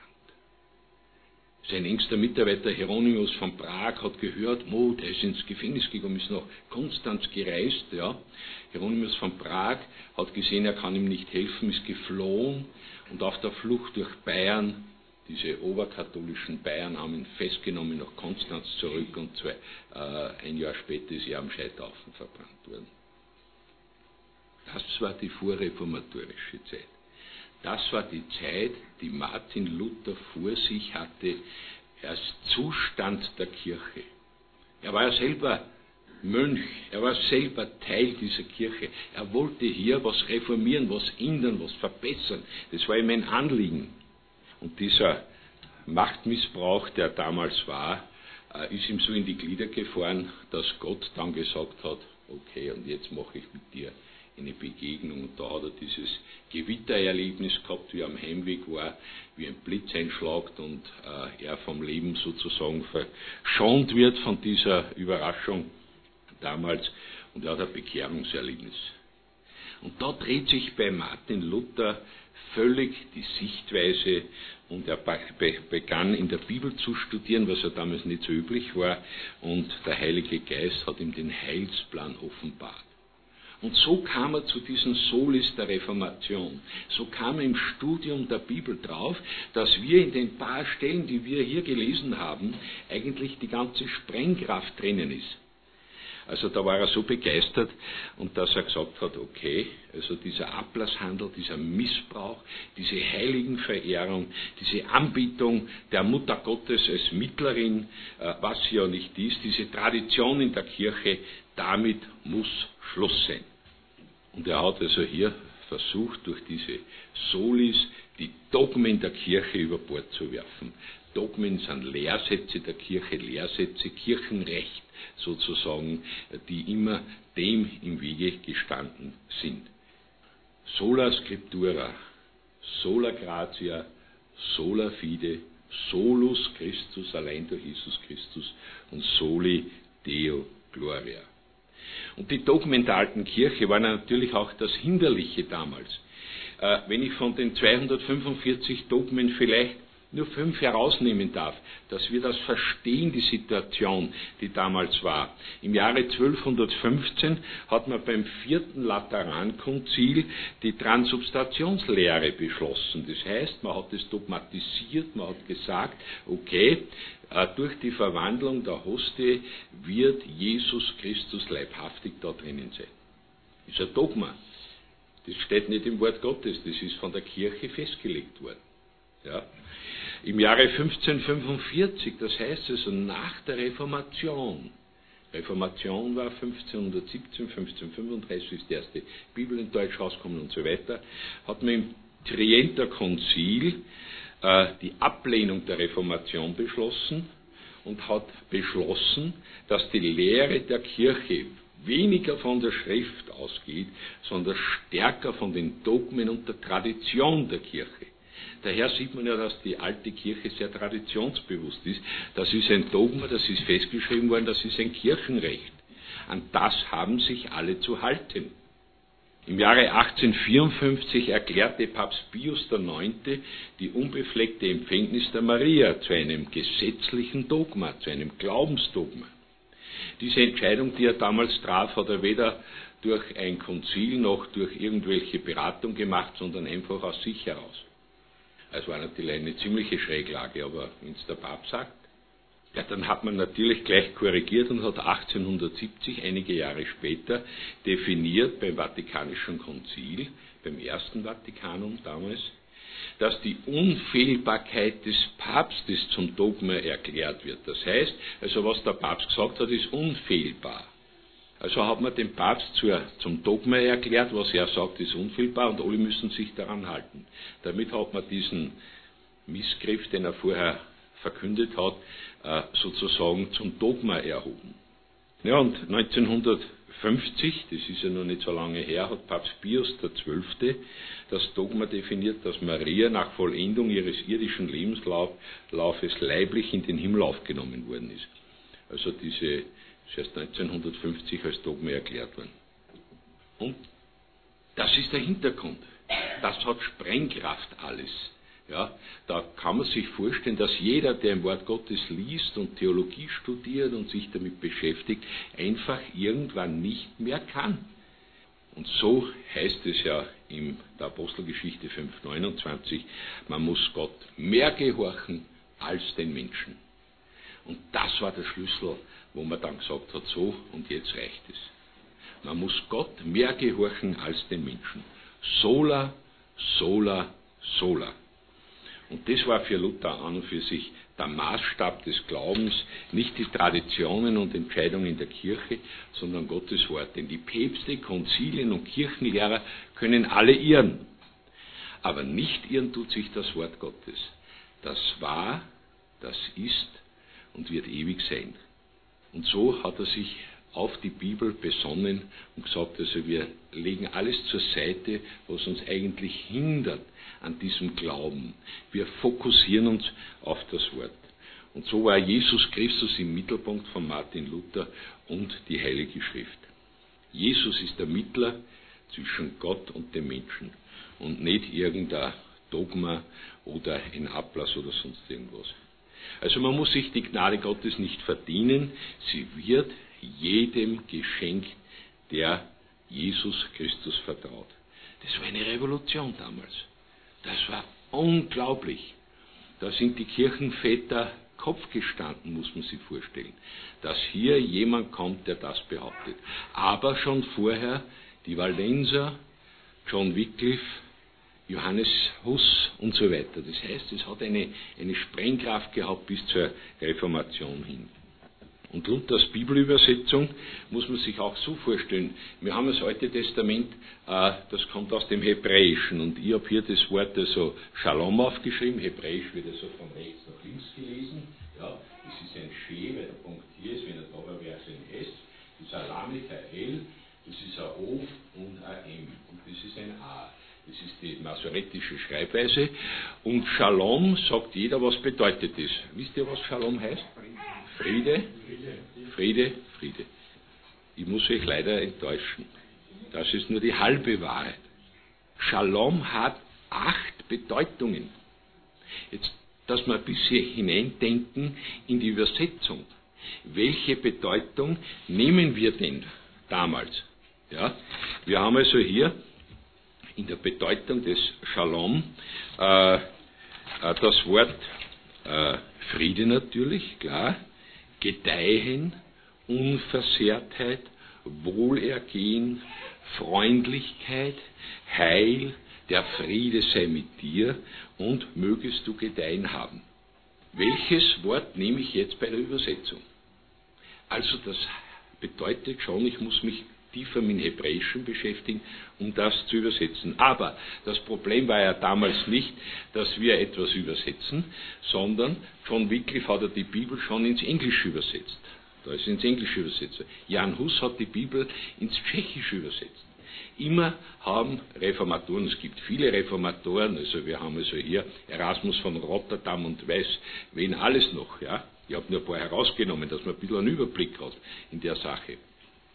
Sein engster Mitarbeiter Hieronymus von Prag hat gehört, oh, der ist ins Gefängnis gekommen, ist nach Konstanz gereist. Ja. Hieronymus von Prag hat gesehen, er kann ihm nicht helfen, ist geflohen und auf der Flucht durch Bayern, diese oberkatholischen Bayern haben ihn festgenommen nach Konstanz zurück und zwei, äh, ein Jahr später ist er am Scheiterhaufen verbrannt worden. Das war die vorreformatorische Zeit. Das war die Zeit, die Martin Luther vor sich hatte als Zustand der Kirche. Er war ja selber Mönch, er war selber Teil dieser Kirche. Er wollte hier was reformieren, was ändern, was verbessern. Das war ihm ein Anliegen. Und dieser Machtmissbrauch, der damals war, ist ihm so in die Glieder gefahren, dass Gott dann gesagt hat, okay, und jetzt mache ich mit dir eine Begegnung. Und da hat er dieses Gewittererlebnis gehabt, wie er am Heimweg war, wie ein Blitz einschlagt und äh, er vom Leben sozusagen verschont wird von dieser Überraschung damals. Und er hat ein Bekehrungserlebnis. Und da dreht sich bei Martin Luther völlig die Sichtweise und er begann in der Bibel zu studieren, was ja damals nicht so üblich war, und der Heilige Geist hat ihm den Heilsplan offenbart. Und so kam er zu diesem Solis der Reformation. So kam er im Studium der Bibel drauf, dass wir in den paar Stellen, die wir hier gelesen haben, eigentlich die ganze Sprengkraft drinnen ist. Also da war er so begeistert, und dass er gesagt hat, okay, also dieser Ablasshandel, dieser Missbrauch, diese Heiligenverehrung, diese Anbetung der Mutter Gottes als Mittlerin, was sie ja nicht ist, diese Tradition in der Kirche, damit muss Schluss sein. Und er hat also hier versucht, durch diese Solis die Dogmen der Kirche über Bord zu werfen. Dogmen sind Lehrsätze der Kirche, Lehrsätze, Kirchenrecht sozusagen, die immer dem im Wege gestanden sind. Sola Scriptura, sola gratia, sola fide, solus Christus, allein durch Jesus Christus und soli Deo gloria. Und die Dogmen der alten Kirche waren natürlich auch das Hinderliche damals. Äh, wenn ich von den zweihundertfünfundvierzig Dogmen vielleicht nur fünf herausnehmen darf, dass wir das verstehen, die Situation, die damals war. Im Jahre zwölfhundertfünfzehn hat man beim vierten Laterankonzil die Transubstationslehre beschlossen. Das heißt, man hat es dogmatisiert, man hat gesagt, okay, durch die Verwandlung der Hostie wird Jesus Christus leibhaftig da drinnen sein. Das ist ein Dogma. Das steht nicht im Wort Gottes, das ist von der Kirche festgelegt worden. Ja. Im Jahre fünfzehnhundertfünfundvierzig, das heißt also nach der Reformation, Reformation war fünfzehnhundertsiebzehn, fünfzehnhundertfünfunddreißig ist die erste Bibel in Deutsch rausgekommen und so weiter, hat man im Trienter Konzil äh, die Ablehnung der Reformation beschlossen und hat beschlossen, dass die Lehre der Kirche weniger von der Schrift ausgeht, sondern stärker von den Dogmen und der Tradition der Kirche. Daher sieht man ja, dass die alte Kirche sehr traditionsbewusst ist. Das ist ein Dogma, das ist festgeschrieben worden, das ist ein Kirchenrecht. an das haben sich alle zu halten. Im Jahre achtzehnhundertvierundfünfzig erklärte Papst Pius der Neunte die unbefleckte Empfängnis der Maria zu einem gesetzlichen Dogma, zu einem Glaubensdogma. Diese Entscheidung, die er damals traf, hat er weder durch ein Konzil noch durch irgendwelche Beratung gemacht, sondern einfach aus sich heraus. Es war natürlich eine ziemliche Schräglage, aber wenn es der Papst sagt, ja, dann hat man natürlich gleich korrigiert und hat achtzehnhundertsiebzig, einige Jahre später, definiert beim Vatikanischen Konzil, beim ersten Vatikanum damals, dass die Unfehlbarkeit des Papstes zum Dogma erklärt wird. Das heißt, also was der Papst gesagt hat, ist unfehlbar. Also hat man den Papst zur, zum Dogma erklärt, was er sagt, ist unfehlbar und alle müssen sich daran halten. Damit hat man diesen Missgriff, den er vorher verkündet hat, sozusagen zum Dogma erhoben. Ja, und neunzehnhundertfünfzig, das ist ja noch nicht so lange her, hat Papst Pius der Zwölfte das Dogma definiert, dass Maria nach Vollendung ihres irdischen Lebenslaufes leiblich in den Himmel aufgenommen worden ist. Also diese ist erst neunzehnhundertfünfzig als Dogma erklärt worden. Und das ist der Hintergrund. Das hat Sprengkraft alles. Ja, da kann man sich vorstellen, dass jeder, der im Wort Gottes liest und Theologie studiert und sich damit beschäftigt, einfach irgendwann nicht mehr kann. Und so heißt es ja in der Apostelgeschichte fünf neunundzwanzig, man muss Gott mehr gehorchen als den Menschen. Und das war der Schlüssel, wo man dann gesagt hat, so und jetzt reicht es. Man muss Gott mehr gehorchen als den Menschen. Sola, sola, sola. Und das war für Luther an und für sich der Maßstab des Glaubens, nicht die Traditionen und Entscheidungen der Kirche, sondern Gottes Wort. Denn die Päpste, Konzilien und Kirchenlehrer können alle irren. Aber nicht irren tut sich das Wort Gottes. Das war, das ist und wird ewig sein. Und so hat er sich auf die Bibel besonnen und gesagt, also wir legen alles zur Seite, was uns eigentlich hindert an diesem Glauben. Wir fokussieren uns auf das Wort. Und so war Jesus Christus im Mittelpunkt von Martin Luther und die Heilige Schrift. Jesus ist der Mittler zwischen Gott und dem Menschen und nicht irgendein Dogma oder ein Ablass oder sonst irgendwas. Also man muss sich die Gnade Gottes nicht verdienen, sie wird jedem geschenkt, der Jesus Christus vertraut. Das war eine Revolution damals. Das war unglaublich. Da sind die Kirchenväter Kopf gestanden, muss man sich vorstellen, dass hier jemand kommt, der das behauptet. Aber schon vorher die Waldenser, John Wycliffe, Johannes Huss und so weiter. Das heißt, es hat eine, eine Sprengkraft gehabt bis zur Reformation hin. Und Luthers Bibelübersetzung muss man sich auch so vorstellen. Wir haben das Alte Testament, äh, das kommt aus dem Hebräischen. Und ich habe hier das Wort also Shalom aufgeschrieben. Hebräisch wird also von rechts nach links gelesen. Ja, das ist ein She, weil der Punkt hier ist, wenn er da wäre, wäre es ein S. Das ist ein Lamed, ein L, das ist ein O und ein M. Und das ist ein A. Das ist die masoretische Schreibweise. Und Shalom sagt jeder, was bedeutet das. Wisst ihr, was Shalom heißt? Friede, Friede, Friede. Ich muss euch leider enttäuschen. Das ist nur die halbe Wahrheit. Shalom hat acht Bedeutungen. Jetzt, dass wir ein bisschen hineindenken in die Übersetzung. Welche Bedeutung nehmen wir denn damals? Ja, wir haben also hier in der Bedeutung des Shalom äh, äh, das Wort äh, Friede natürlich, klar, Gedeihen, Unversehrtheit, Wohlergehen, Freundlichkeit, Heil, der Friede sei mit dir und mögest du Gedeihen haben. Welches Wort nehme ich jetzt bei der Übersetzung? Also das bedeutet schon, ich muss mich tiefer mit dem Hebräischen beschäftigen, um das zu übersetzen. Aber das Problem war ja damals nicht, dass wir etwas übersetzen, sondern John Wycliffe hat ja die Bibel schon ins Englische übersetzt. Da ist ins Englische übersetzt. Jan Hus hat die Bibel ins Tschechische übersetzt. Immer haben Reformatoren, es gibt viele Reformatoren, also wir haben also hier Erasmus von Rotterdam und weiß wen alles noch, ja. Ich habe nur ein paar herausgenommen, dass man ein bisschen einen Überblick hat in der Sache.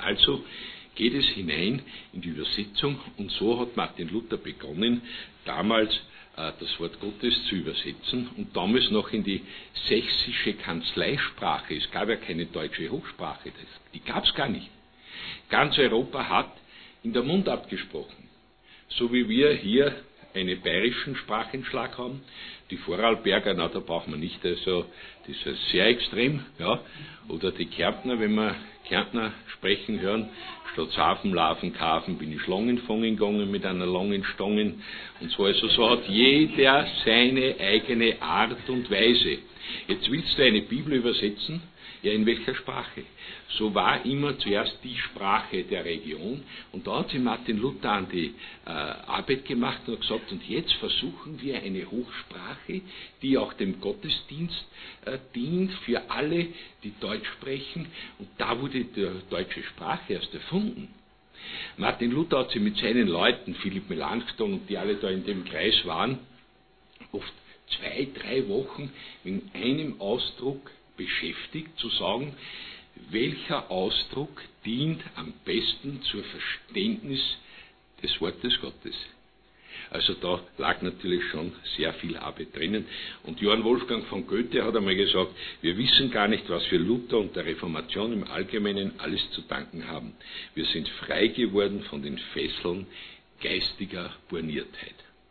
Also geht es hinein in die Übersetzung und so hat Martin Luther begonnen, damals äh, das Wort Gottes zu übersetzen und damals noch in die sächsische Kanzleisprache. Es gab ja keine deutsche Hochsprache, das, die gab es gar nicht. Ganz Europa hat in der Mundart gesprochen. So wie wir hier einen bayerischen Sprachenschlag haben. Die Vorarlberger, na, da braucht man nicht, also das ist sehr extrem, ja. Oder die Kärntner, wenn wir Kärntner sprechen hören, statt Safen, Larven, Kafen bin ich Schlangen fangen gegangen mit einer langen Stangen und so. Also so hat jeder seine eigene Art und Weise. Jetzt willst du eine Bibel übersetzen, ja, in welcher Sprache? So war immer zuerst die Sprache der Region und da hat sich Martin Luther an die äh, Arbeit gemacht und hat gesagt, und jetzt versuchen wir eine Hochsprache, die auch dem Gottesdienst äh, dient für alle, die Deutsch sprechen, und da wurde die deutsche Sprache erst erfunden. Martin Luther hat sich mit seinen Leuten, Philipp Melanchthon und die alle da in dem Kreis waren, oft zwei, drei Wochen in einem Ausdruck beschäftigt, zu sagen, welcher Ausdruck dient am besten zum Verständnis des Wortes Gottes. Also da lag natürlich schon sehr viel Arbeit drinnen. Und Johann Wolfgang von Goethe hat einmal gesagt, wir wissen gar nicht, was wir Luther und der Reformation im Allgemeinen alles zu danken haben. Wir sind frei geworden von den Fesseln geistiger Borniertheit.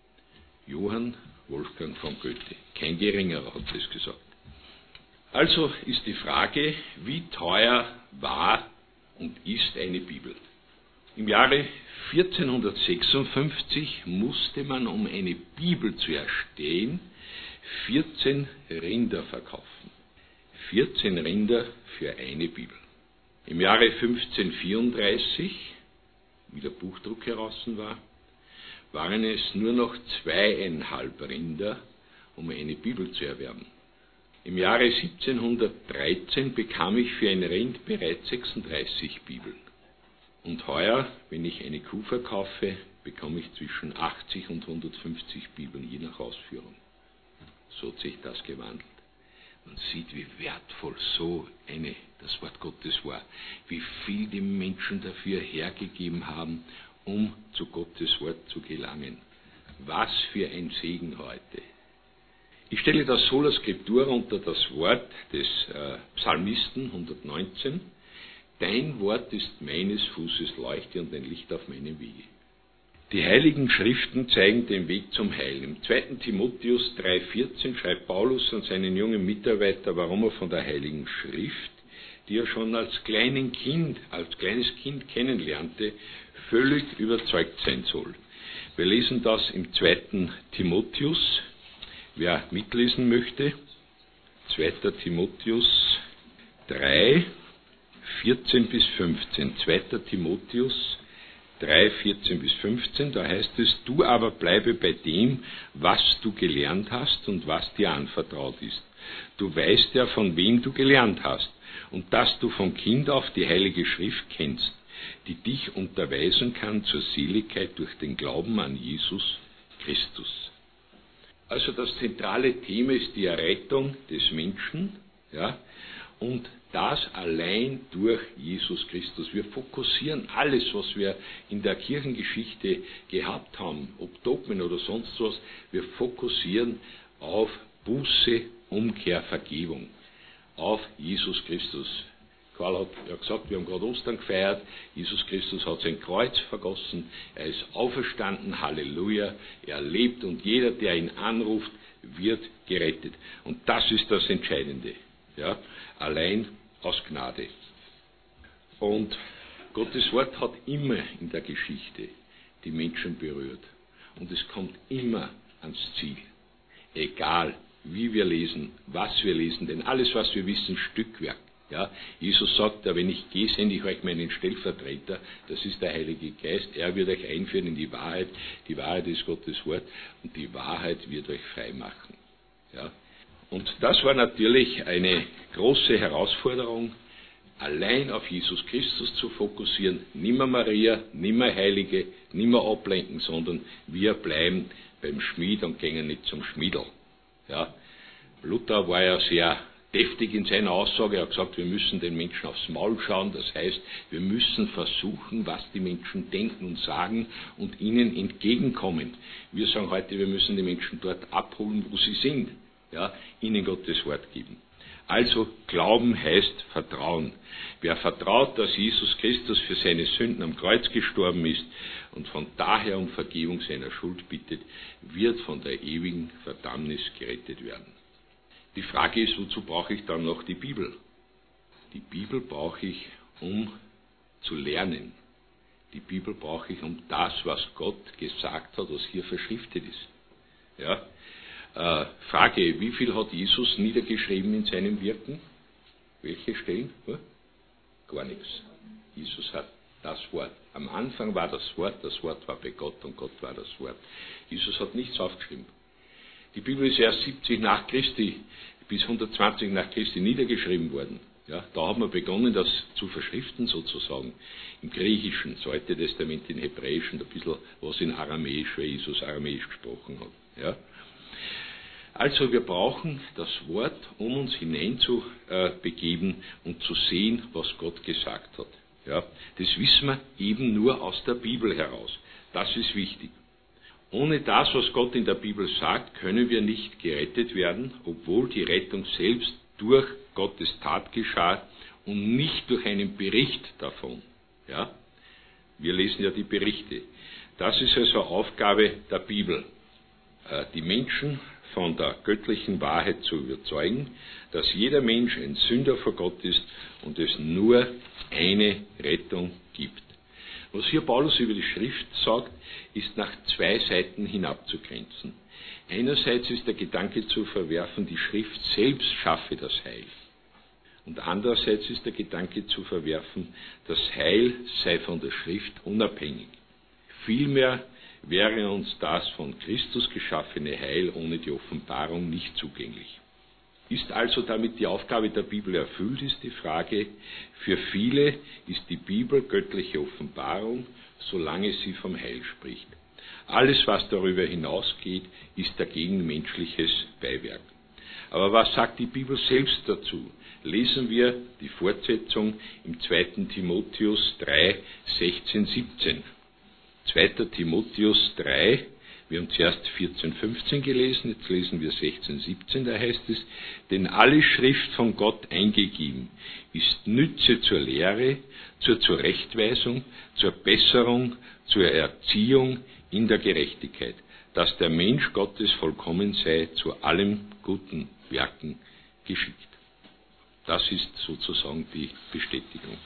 Johann Wolfgang von Goethe, kein geringerer hat das gesagt. Also ist die Frage, wie teuer war und ist eine Bibel? Im Jahre vierzehnhundertsechsundfünfzig musste man, um eine Bibel zu erstehen, vierzehn Rinder verkaufen. vierzehn Rinder für eine Bibel. Im Jahre fünfzehnhundertvierunddreißig, wie der Buchdruck heraus war, waren es nur noch zweieinhalb Rinder, um eine Bibel zu erwerben. Im Jahre siebzehnhundertdreizehn bekam ich für ein Rind bereits sechsunddreißig Bibeln. Und heuer, wenn ich eine Kuh verkaufe, bekomme ich zwischen achtzig und hundertfünfzig Bibeln, je nach Ausführung. So hat sich das gewandelt. Man sieht, wie wertvoll so eine, das Wort Gottes war, wie viel die Menschen dafür hergegeben haben, um zu Gottes Wort zu gelangen. Was für ein Segen heute. Ich stelle das Sola Scriptura unter das Wort des äh, Psalmisten hundertneunzehn. Dein Wort ist meines Fußes Leuchte und ein Licht auf meinem Wege. Die heiligen Schriften zeigen den Weg zum Heil. Im zweiten Timotheus drei vierzehn schreibt Paulus an seinen jungen Mitarbeiter, warum er von der heiligen Schrift, die er schon als kleinen Kind, als kleines Kind kennenlernte, völlig überzeugt sein soll. Wir lesen das im zweiten Timotheus. Wer mitlesen möchte, zweiter Timotheus drei, vierzehn bis fünfzehn. zweiter Timotheus drei, vierzehn bis fünfzehn, da heißt es, du aber bleibe bei dem, was du gelernt hast und was dir anvertraut ist. Du weißt ja, von wem du gelernt hast und dass du von Kind auf die Heilige Schrift kennst, die dich unterweisen kann zur Seligkeit durch den Glauben an Jesus Christus. Also das zentrale Thema ist die Errettung des Menschen, ja, und das allein durch Jesus Christus. Wir fokussieren alles, was wir in der Kirchengeschichte gehabt haben, ob Dogmen oder sonst was, wir fokussieren auf Buße, Umkehr, Vergebung, auf Jesus Christus. Karl hat ja gesagt, wir haben gerade Ostern gefeiert, Jesus Christus hat sein Kreuz vergossen, er ist auferstanden, Halleluja, er lebt und jeder, der ihn anruft, wird gerettet. Und das ist das Entscheidende, ja, allein aus Gnade. Und Gottes Wort hat immer in der Geschichte die Menschen berührt und es kommt immer ans Ziel, egal wie wir lesen, was wir lesen, denn alles, was wir wissen, Stückwerk. Ja, Jesus sagt ja, wenn ich gehe, sende ich euch meinen Stellvertreter, das ist der Heilige Geist, er wird euch einführen in die Wahrheit, die Wahrheit ist Gottes Wort und die Wahrheit wird euch frei machen. Ja. Und das war natürlich eine große Herausforderung, allein auf Jesus Christus zu fokussieren, nimmer Maria, nimmer Heilige, nimmer ablenken, sondern wir bleiben beim Schmied und gehen nicht zum Schmiedel. Ja. Luther war ja sehr deftig in seiner Aussage. Er hat gesagt, wir müssen den Menschen aufs Maul schauen. Das heißt, wir müssen versuchen, was die Menschen denken und sagen und ihnen entgegenkommen. Wir sagen heute, wir müssen die Menschen dort abholen, wo sie sind. Ja, ihnen Gottes Wort geben. Also Glauben heißt Vertrauen. Wer vertraut, dass Jesus Christus für seine Sünden am Kreuz gestorben ist und von daher um Vergebung seiner Schuld bittet, wird von der ewigen Verdammnis gerettet werden. Die Frage ist, wozu brauche ich dann noch die Bibel? Die Bibel brauche ich, um zu lernen. Die Bibel brauche ich, um das, was Gott gesagt hat, was hier verschriftet ist. Ja? Äh, Frage, wie viel hat Jesus niedergeschrieben in seinem Wirken? Welche Stellen? Hm? Gar nichts. Jesus hat das Wort. Am Anfang war das Wort, das Wort war bei Gott und Gott war das Wort. Jesus hat nichts aufgeschrieben. Die Bibel ist erst siebzig nach Christi bis hundertzwanzig nach Christi niedergeschrieben worden. Ja, da hat man begonnen, das zu verschriften sozusagen. Im Griechischen, das Alte Testament in Hebräisch und ein bisschen was in Aramäisch, weil Jesus Aramäisch gesprochen hat. Ja. Also wir brauchen das Wort, um uns hineinzubegeben und zu sehen, was Gott gesagt hat. Ja, das wissen wir eben nur aus der Bibel heraus. Das ist wichtig. Ohne das, was Gott in der Bibel sagt, können wir nicht gerettet werden, obwohl die Rettung selbst durch Gottes Tat geschah und nicht durch einen Bericht davon. Ja? Wir lesen ja die Berichte. Das ist also Aufgabe der Bibel, die Menschen von der göttlichen Wahrheit zu überzeugen, dass jeder Mensch ein Sünder vor Gott ist und es nur eine Rettung gibt. Was hier Paulus über die Schrift sagt, ist nach zwei Seiten hinabzugrenzen. Einerseits ist der Gedanke zu verwerfen, die Schrift selbst schaffe das Heil. Und andererseits ist der Gedanke zu verwerfen, das Heil sei von der Schrift unabhängig. Vielmehr wäre uns das von Christus geschaffene Heil ohne die Offenbarung nicht zugänglich. Ist also damit die Aufgabe der Bibel erfüllt, ist die Frage. Für viele ist die Bibel göttliche Offenbarung, solange sie vom Heil spricht. Alles, was darüber hinausgeht, ist dagegen menschliches Beiwerk. Aber was sagt die Bibel selbst dazu? Lesen wir die Fortsetzung im zweiten Timotheus drei, sechzehn, siebzehn. zweiter Timotheus drei, wir haben zuerst vierzehn, fünfzehn gelesen, jetzt lesen wir sechzehn, siebzehn, da heißt es, denn alle Schrift von Gott eingegeben ist Nütze zur Lehre, zur Zurechtweisung, zur Besserung, zur Erziehung in der Gerechtigkeit, dass der Mensch Gottes vollkommen sei, zu allem guten Werken geschickt. Das ist sozusagen die Bestätigung.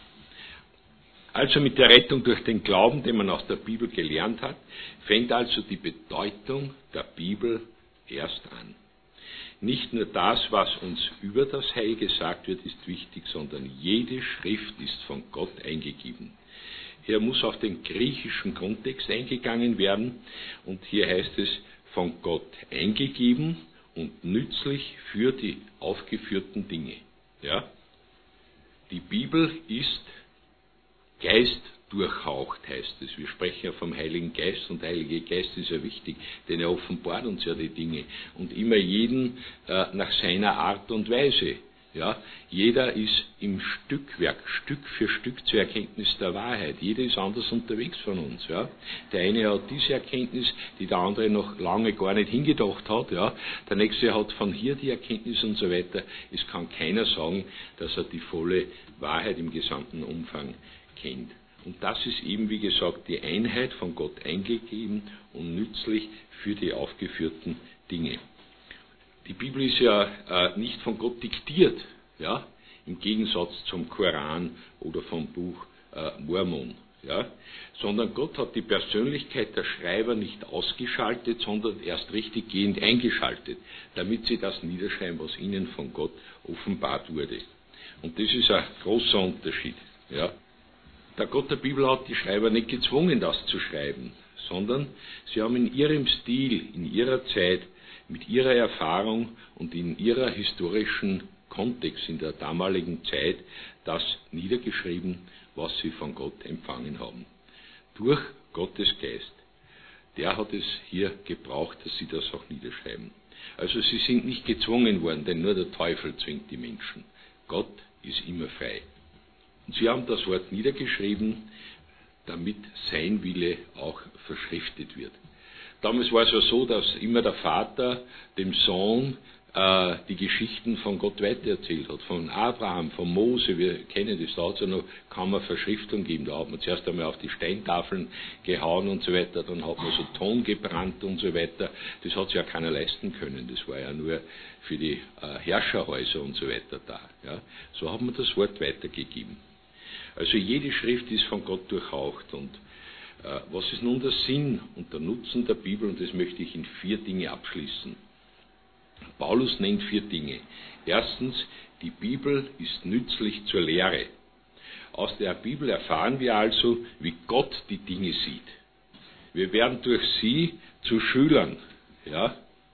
Also mit der Rettung durch den Glauben, den man aus der Bibel gelernt hat, fängt also die Bedeutung der Bibel erst an. Nicht nur das, was uns über das Heil gesagt wird, ist wichtig, sondern jede Schrift ist von Gott eingegeben. Hier muss auf den griechischen Kontext eingegangen werden und hier heißt es von Gott eingegeben und nützlich für die aufgeführten Dinge. Ja? Die Bibel ist Geist durchhaucht, heißt es. Wir sprechen ja vom Heiligen Geist und der Heilige Geist ist ja wichtig, denn er offenbart uns ja die Dinge und immer jeden äh, nach seiner Art und Weise. Ja? Jeder ist im Stückwerk, Stück für Stück zur Erkenntnis der Wahrheit. Jeder ist anders unterwegs von uns. Ja? Der eine hat diese Erkenntnis, die der andere noch lange gar nicht hingedacht hat. Ja? Der nächste hat von hier die Erkenntnis und so weiter. Es kann keiner sagen, dass er die volle Wahrheit im gesamten Umfang kennt. Und das ist eben, wie gesagt, die Einheit von Gott eingegeben und nützlich für die aufgeführten Dinge. Die Bibel ist ja äh, nicht von Gott diktiert, ja, im Gegensatz zum Koran oder vom Buch äh, Mormon, ja, sondern Gott hat die Persönlichkeit der Schreiber nicht ausgeschaltet, sondern erst richtig gehend eingeschaltet, damit sie das niederschreiben, was ihnen von Gott offenbart wurde. Und das ist ein großer Unterschied, ja. Der Gott der Bibel hat die Schreiber nicht gezwungen, das zu schreiben, sondern sie haben in ihrem Stil, in ihrer Zeit, mit ihrer Erfahrung und in ihrer historischen Kontext in der damaligen Zeit das niedergeschrieben, was sie von Gott empfangen haben. Durch Gottes Geist. Der hat es hier gebraucht, dass sie das auch niederschreiben. Also sie sind nicht gezwungen worden, denn nur der Teufel zwingt die Menschen. Gott ist immer frei. Und sie haben das Wort niedergeschrieben, damit sein Wille auch verschriftet wird. Damals war es ja so, dass immer der Vater dem Sohn äh, die Geschichten von Gott weitererzählt hat. Von Abraham, von Mose, wir kennen das, da hat es ja noch kaum eine Verschriftung gegeben. Da hat man zuerst einmal auf die Steintafeln gehauen und so weiter, dann hat man so Ton gebrannt und so weiter. Das hat sich ja keiner leisten können. Das war ja nur für die äh, Herrscherhäuser und so weiter da. Ja. So hat man das Wort weitergegeben. Also jede Schrift ist von Gott durchhaucht. Und äh, was ist nun der Sinn und der Nutzen der Bibel? Und das möchte ich in vier Dinge abschließen. Paulus nennt vier Dinge. Erstens, die Bibel ist nützlich zur Lehre. Aus der Bibel erfahren wir also, wie Gott die Dinge sieht. Wir werden durch sie zu Schülern. Ja,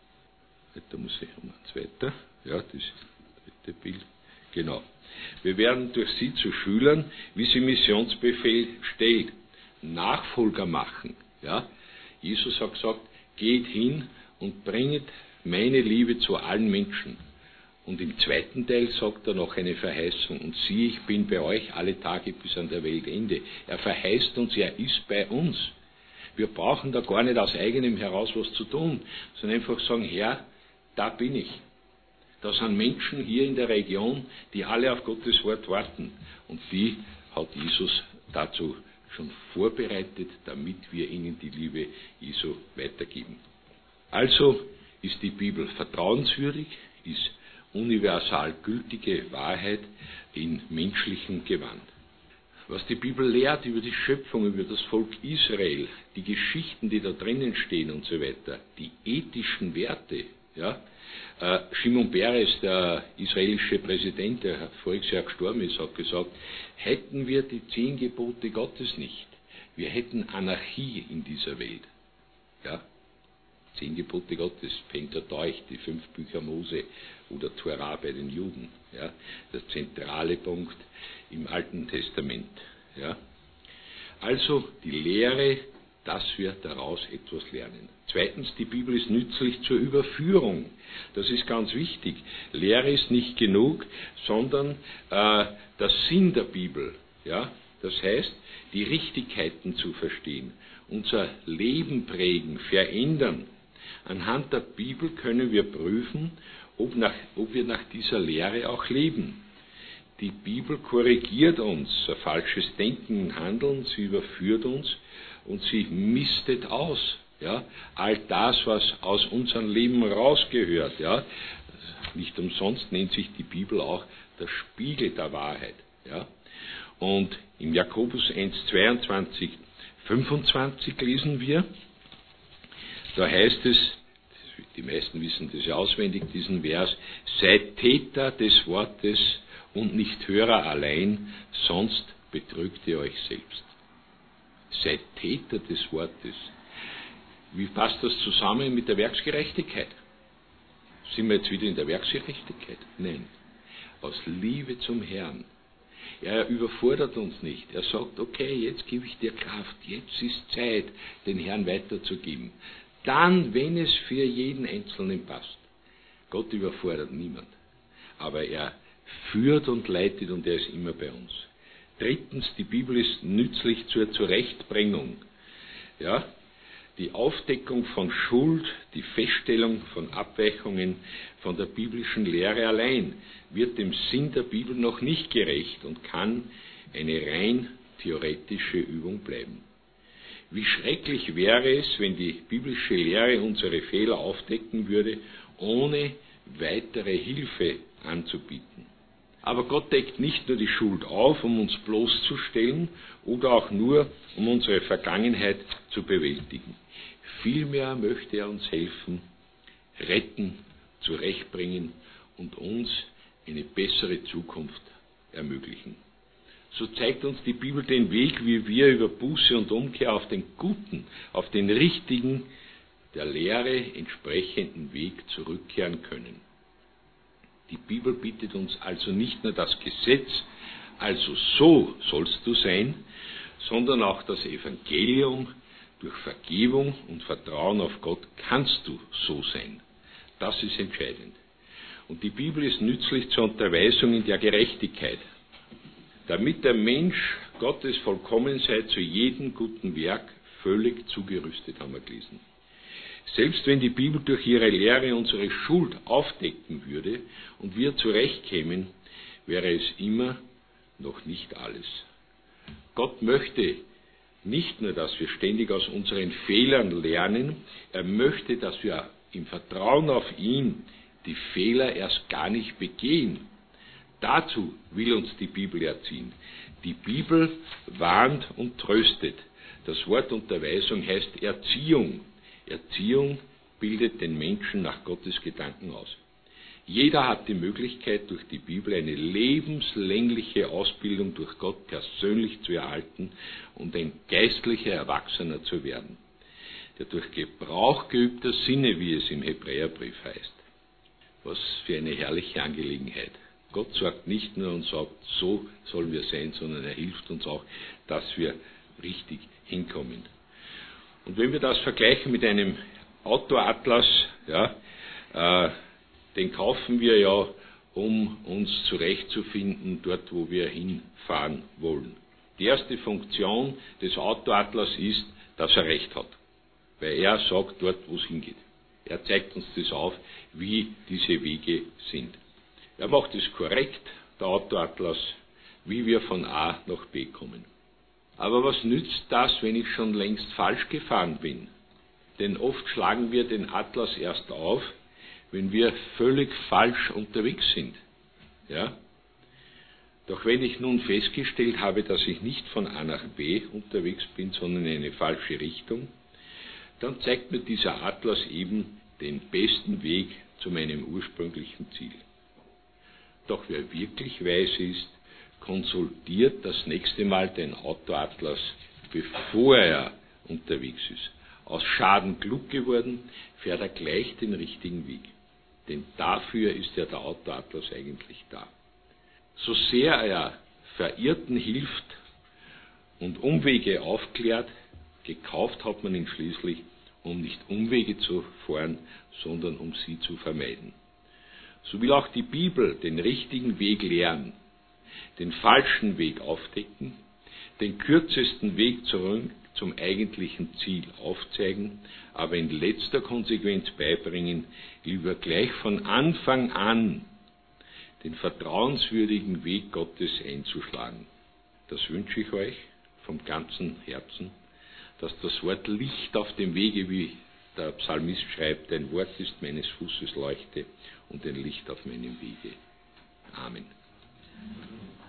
da muss ich um eins weiter. Ja, das ist das dritte Bild. Genau. Wir werden durch sie zu Schülern, wie sie Missionsbefehl stellt, Nachfolger machen. Ja? Jesus hat gesagt, geht hin und bringet meine Liebe zu allen Menschen. Und im zweiten Teil sagt er noch eine Verheißung. Und siehe, ich bin bei euch alle Tage bis an der Weltende. Er verheißt uns, er ist bei uns. Wir brauchen da gar nicht aus eigenem heraus was zu tun, sondern einfach sagen, Herr, da bin ich. Da sind Menschen hier in der Region, die alle auf Gottes Wort warten. Und die hat Jesus dazu schon vorbereitet, damit wir ihnen die Liebe Jesu weitergeben. Also ist die Bibel vertrauenswürdig, ist universal gültige Wahrheit in menschlichem Gewand. Was die Bibel lehrt über die Schöpfung, über das Volk Israel, die Geschichten, die da drinnen stehen und so weiter, die ethischen Werte, ja, Äh, Shimon Peres, der israelische Präsident, der voriges Jahr gestorben ist, hat gesagt, hätten wir die zehn Gebote Gottes nicht, wir hätten Anarchie in dieser Welt. Ja, zehn Gebote Gottes, Pentateuch, die fünf Bücher Mose oder Torah bei den Juden. Ja, der zentrale Punkt im Alten Testament. Ja. Also die Lehre, dass wir daraus etwas lernen. Zweitens, die Bibel ist nützlich zur Überführung. Das ist ganz wichtig. Lehre ist nicht genug, sondern äh, der Sinn der Bibel. Ja? Das heißt, die Richtigkeiten zu verstehen, unser Leben prägen, verändern. Anhand der Bibel können wir prüfen, ob, nach, ob wir nach dieser Lehre auch leben. Die Bibel korrigiert uns ein falsches Denken und Handeln, sie überführt uns und sie mistet aus, ja, all das, was aus unserem Leben rausgehört. Ja. Nicht umsonst nennt sich die Bibel auch der Spiegel der Wahrheit. Ja. Und im Jakobus eins, zweiundzwanzig, fünfundzwanzig lesen wir, da heißt es, die meisten wissen das ja auswendig, diesen Vers, seid Täter des Wortes und nicht Hörer allein, sonst betrügt ihr euch selbst. Seid Täter des Wortes. Wie passt das zusammen mit der Werksgerechtigkeit? Sind wir jetzt wieder in der Werksgerechtigkeit? Nein. Aus Liebe zum Herrn. Er überfordert uns nicht. Er sagt, okay, jetzt gebe ich dir Kraft, jetzt ist Zeit, den Herrn weiterzugeben. Dann, wenn es für jeden Einzelnen passt. Gott überfordert niemand. Aber er führt und leitet und er ist immer bei uns. Drittens, die Bibel ist nützlich zur Zurechtbringung. Ja, die Aufdeckung von Schuld, die Feststellung von Abweichungen von der biblischen Lehre allein wird dem Sinn der Bibel noch nicht gerecht und kann eine rein theoretische Übung bleiben. Wie schrecklich wäre es, wenn die biblische Lehre unsere Fehler aufdecken würde, ohne weitere Hilfe anzubieten. Aber Gott deckt nicht nur die Schuld auf, um uns bloßzustellen oder auch nur, um unsere Vergangenheit zu bewältigen. Vielmehr möchte er uns helfen, retten, zurechtbringen und uns eine bessere Zukunft ermöglichen. So zeigt uns die Bibel den Weg, wie wir über Buße und Umkehr auf den guten, auf den richtigen, der Lehre entsprechenden Weg zurückkehren können. Die Bibel bietet uns also nicht nur das Gesetz, also so sollst du sein, sondern auch das Evangelium, durch Vergebung und Vertrauen auf Gott kannst du so sein. Das ist entscheidend. Und die Bibel ist nützlich zur Unterweisung in der Gerechtigkeit, damit der Mensch Gottes vollkommen sei, zu jedem guten Werk völlig zugerüstet, haben wir gelesen. Selbst wenn die Bibel durch ihre Lehre unsere Schuld aufdecken würde und wir zurechtkämen, wäre es immer noch nicht alles. Gott möchte nicht nur, dass wir ständig aus unseren Fehlern lernen, er möchte, dass wir im Vertrauen auf ihn die Fehler erst gar nicht begehen. Dazu will uns die Bibel erziehen. Die Bibel warnt und tröstet. Das Wort Unterweisung heißt Erziehung. Erziehung bildet den Menschen nach Gottes Gedanken aus. Jeder hat die Möglichkeit, durch die Bibel eine lebenslängliche Ausbildung durch Gott persönlich zu erhalten und ein geistlicher Erwachsener zu werden, der durch Gebrauch geübter Sinne, wie es im Hebräerbrief heißt. Was für eine herrliche Angelegenheit. Gott sagt nicht nur und sagt, so sollen wir sein, sondern er hilft uns auch, dass wir richtig hinkommen. Und wenn wir das vergleichen mit einem Autoatlas, ja, äh, den kaufen wir ja, um uns zurechtzufinden, dort wo wir hinfahren wollen. Die erste Funktion des Autoatlas ist, dass er Recht hat, weil er sagt dort, wo es hingeht. Er zeigt uns das auf, wie diese Wege sind. Er macht es korrekt, der Autoatlas, wie wir von A nach B kommen. Aber was nützt das, wenn ich schon längst falsch gefahren bin? Denn oft schlagen wir den Atlas erst auf, wenn wir völlig falsch unterwegs sind. Ja? Doch wenn ich nun festgestellt habe, dass ich nicht von A nach B unterwegs bin, sondern in eine falsche Richtung, dann zeigt mir dieser Atlas eben den besten Weg zu meinem ursprünglichen Ziel. Doch wer wirklich weise ist, konsultiert das nächste Mal den Autoatlas, bevor er unterwegs ist. Aus Schaden klug geworden, fährt er gleich den richtigen Weg. Denn dafür ist ja der Autoatlas eigentlich da. So sehr er Verirrten hilft und Umwege aufklärt, gekauft hat man ihn schließlich, um nicht Umwege zu fahren, sondern um sie zu vermeiden. So will auch die Bibel den richtigen Weg lehren, den falschen Weg aufdecken, den kürzesten Weg zurück zum eigentlichen Ziel aufzeigen, aber in letzter Konsequenz beibringen, lieber gleich von Anfang an den vertrauenswürdigen Weg Gottes einzuschlagen. Das wünsche ich euch vom ganzen Herzen, dass das Wort Licht auf dem Wege, wie der Psalmist schreibt, dein Wort ist meines Fußes Leuchte und ein Licht auf meinem Wege. Amen.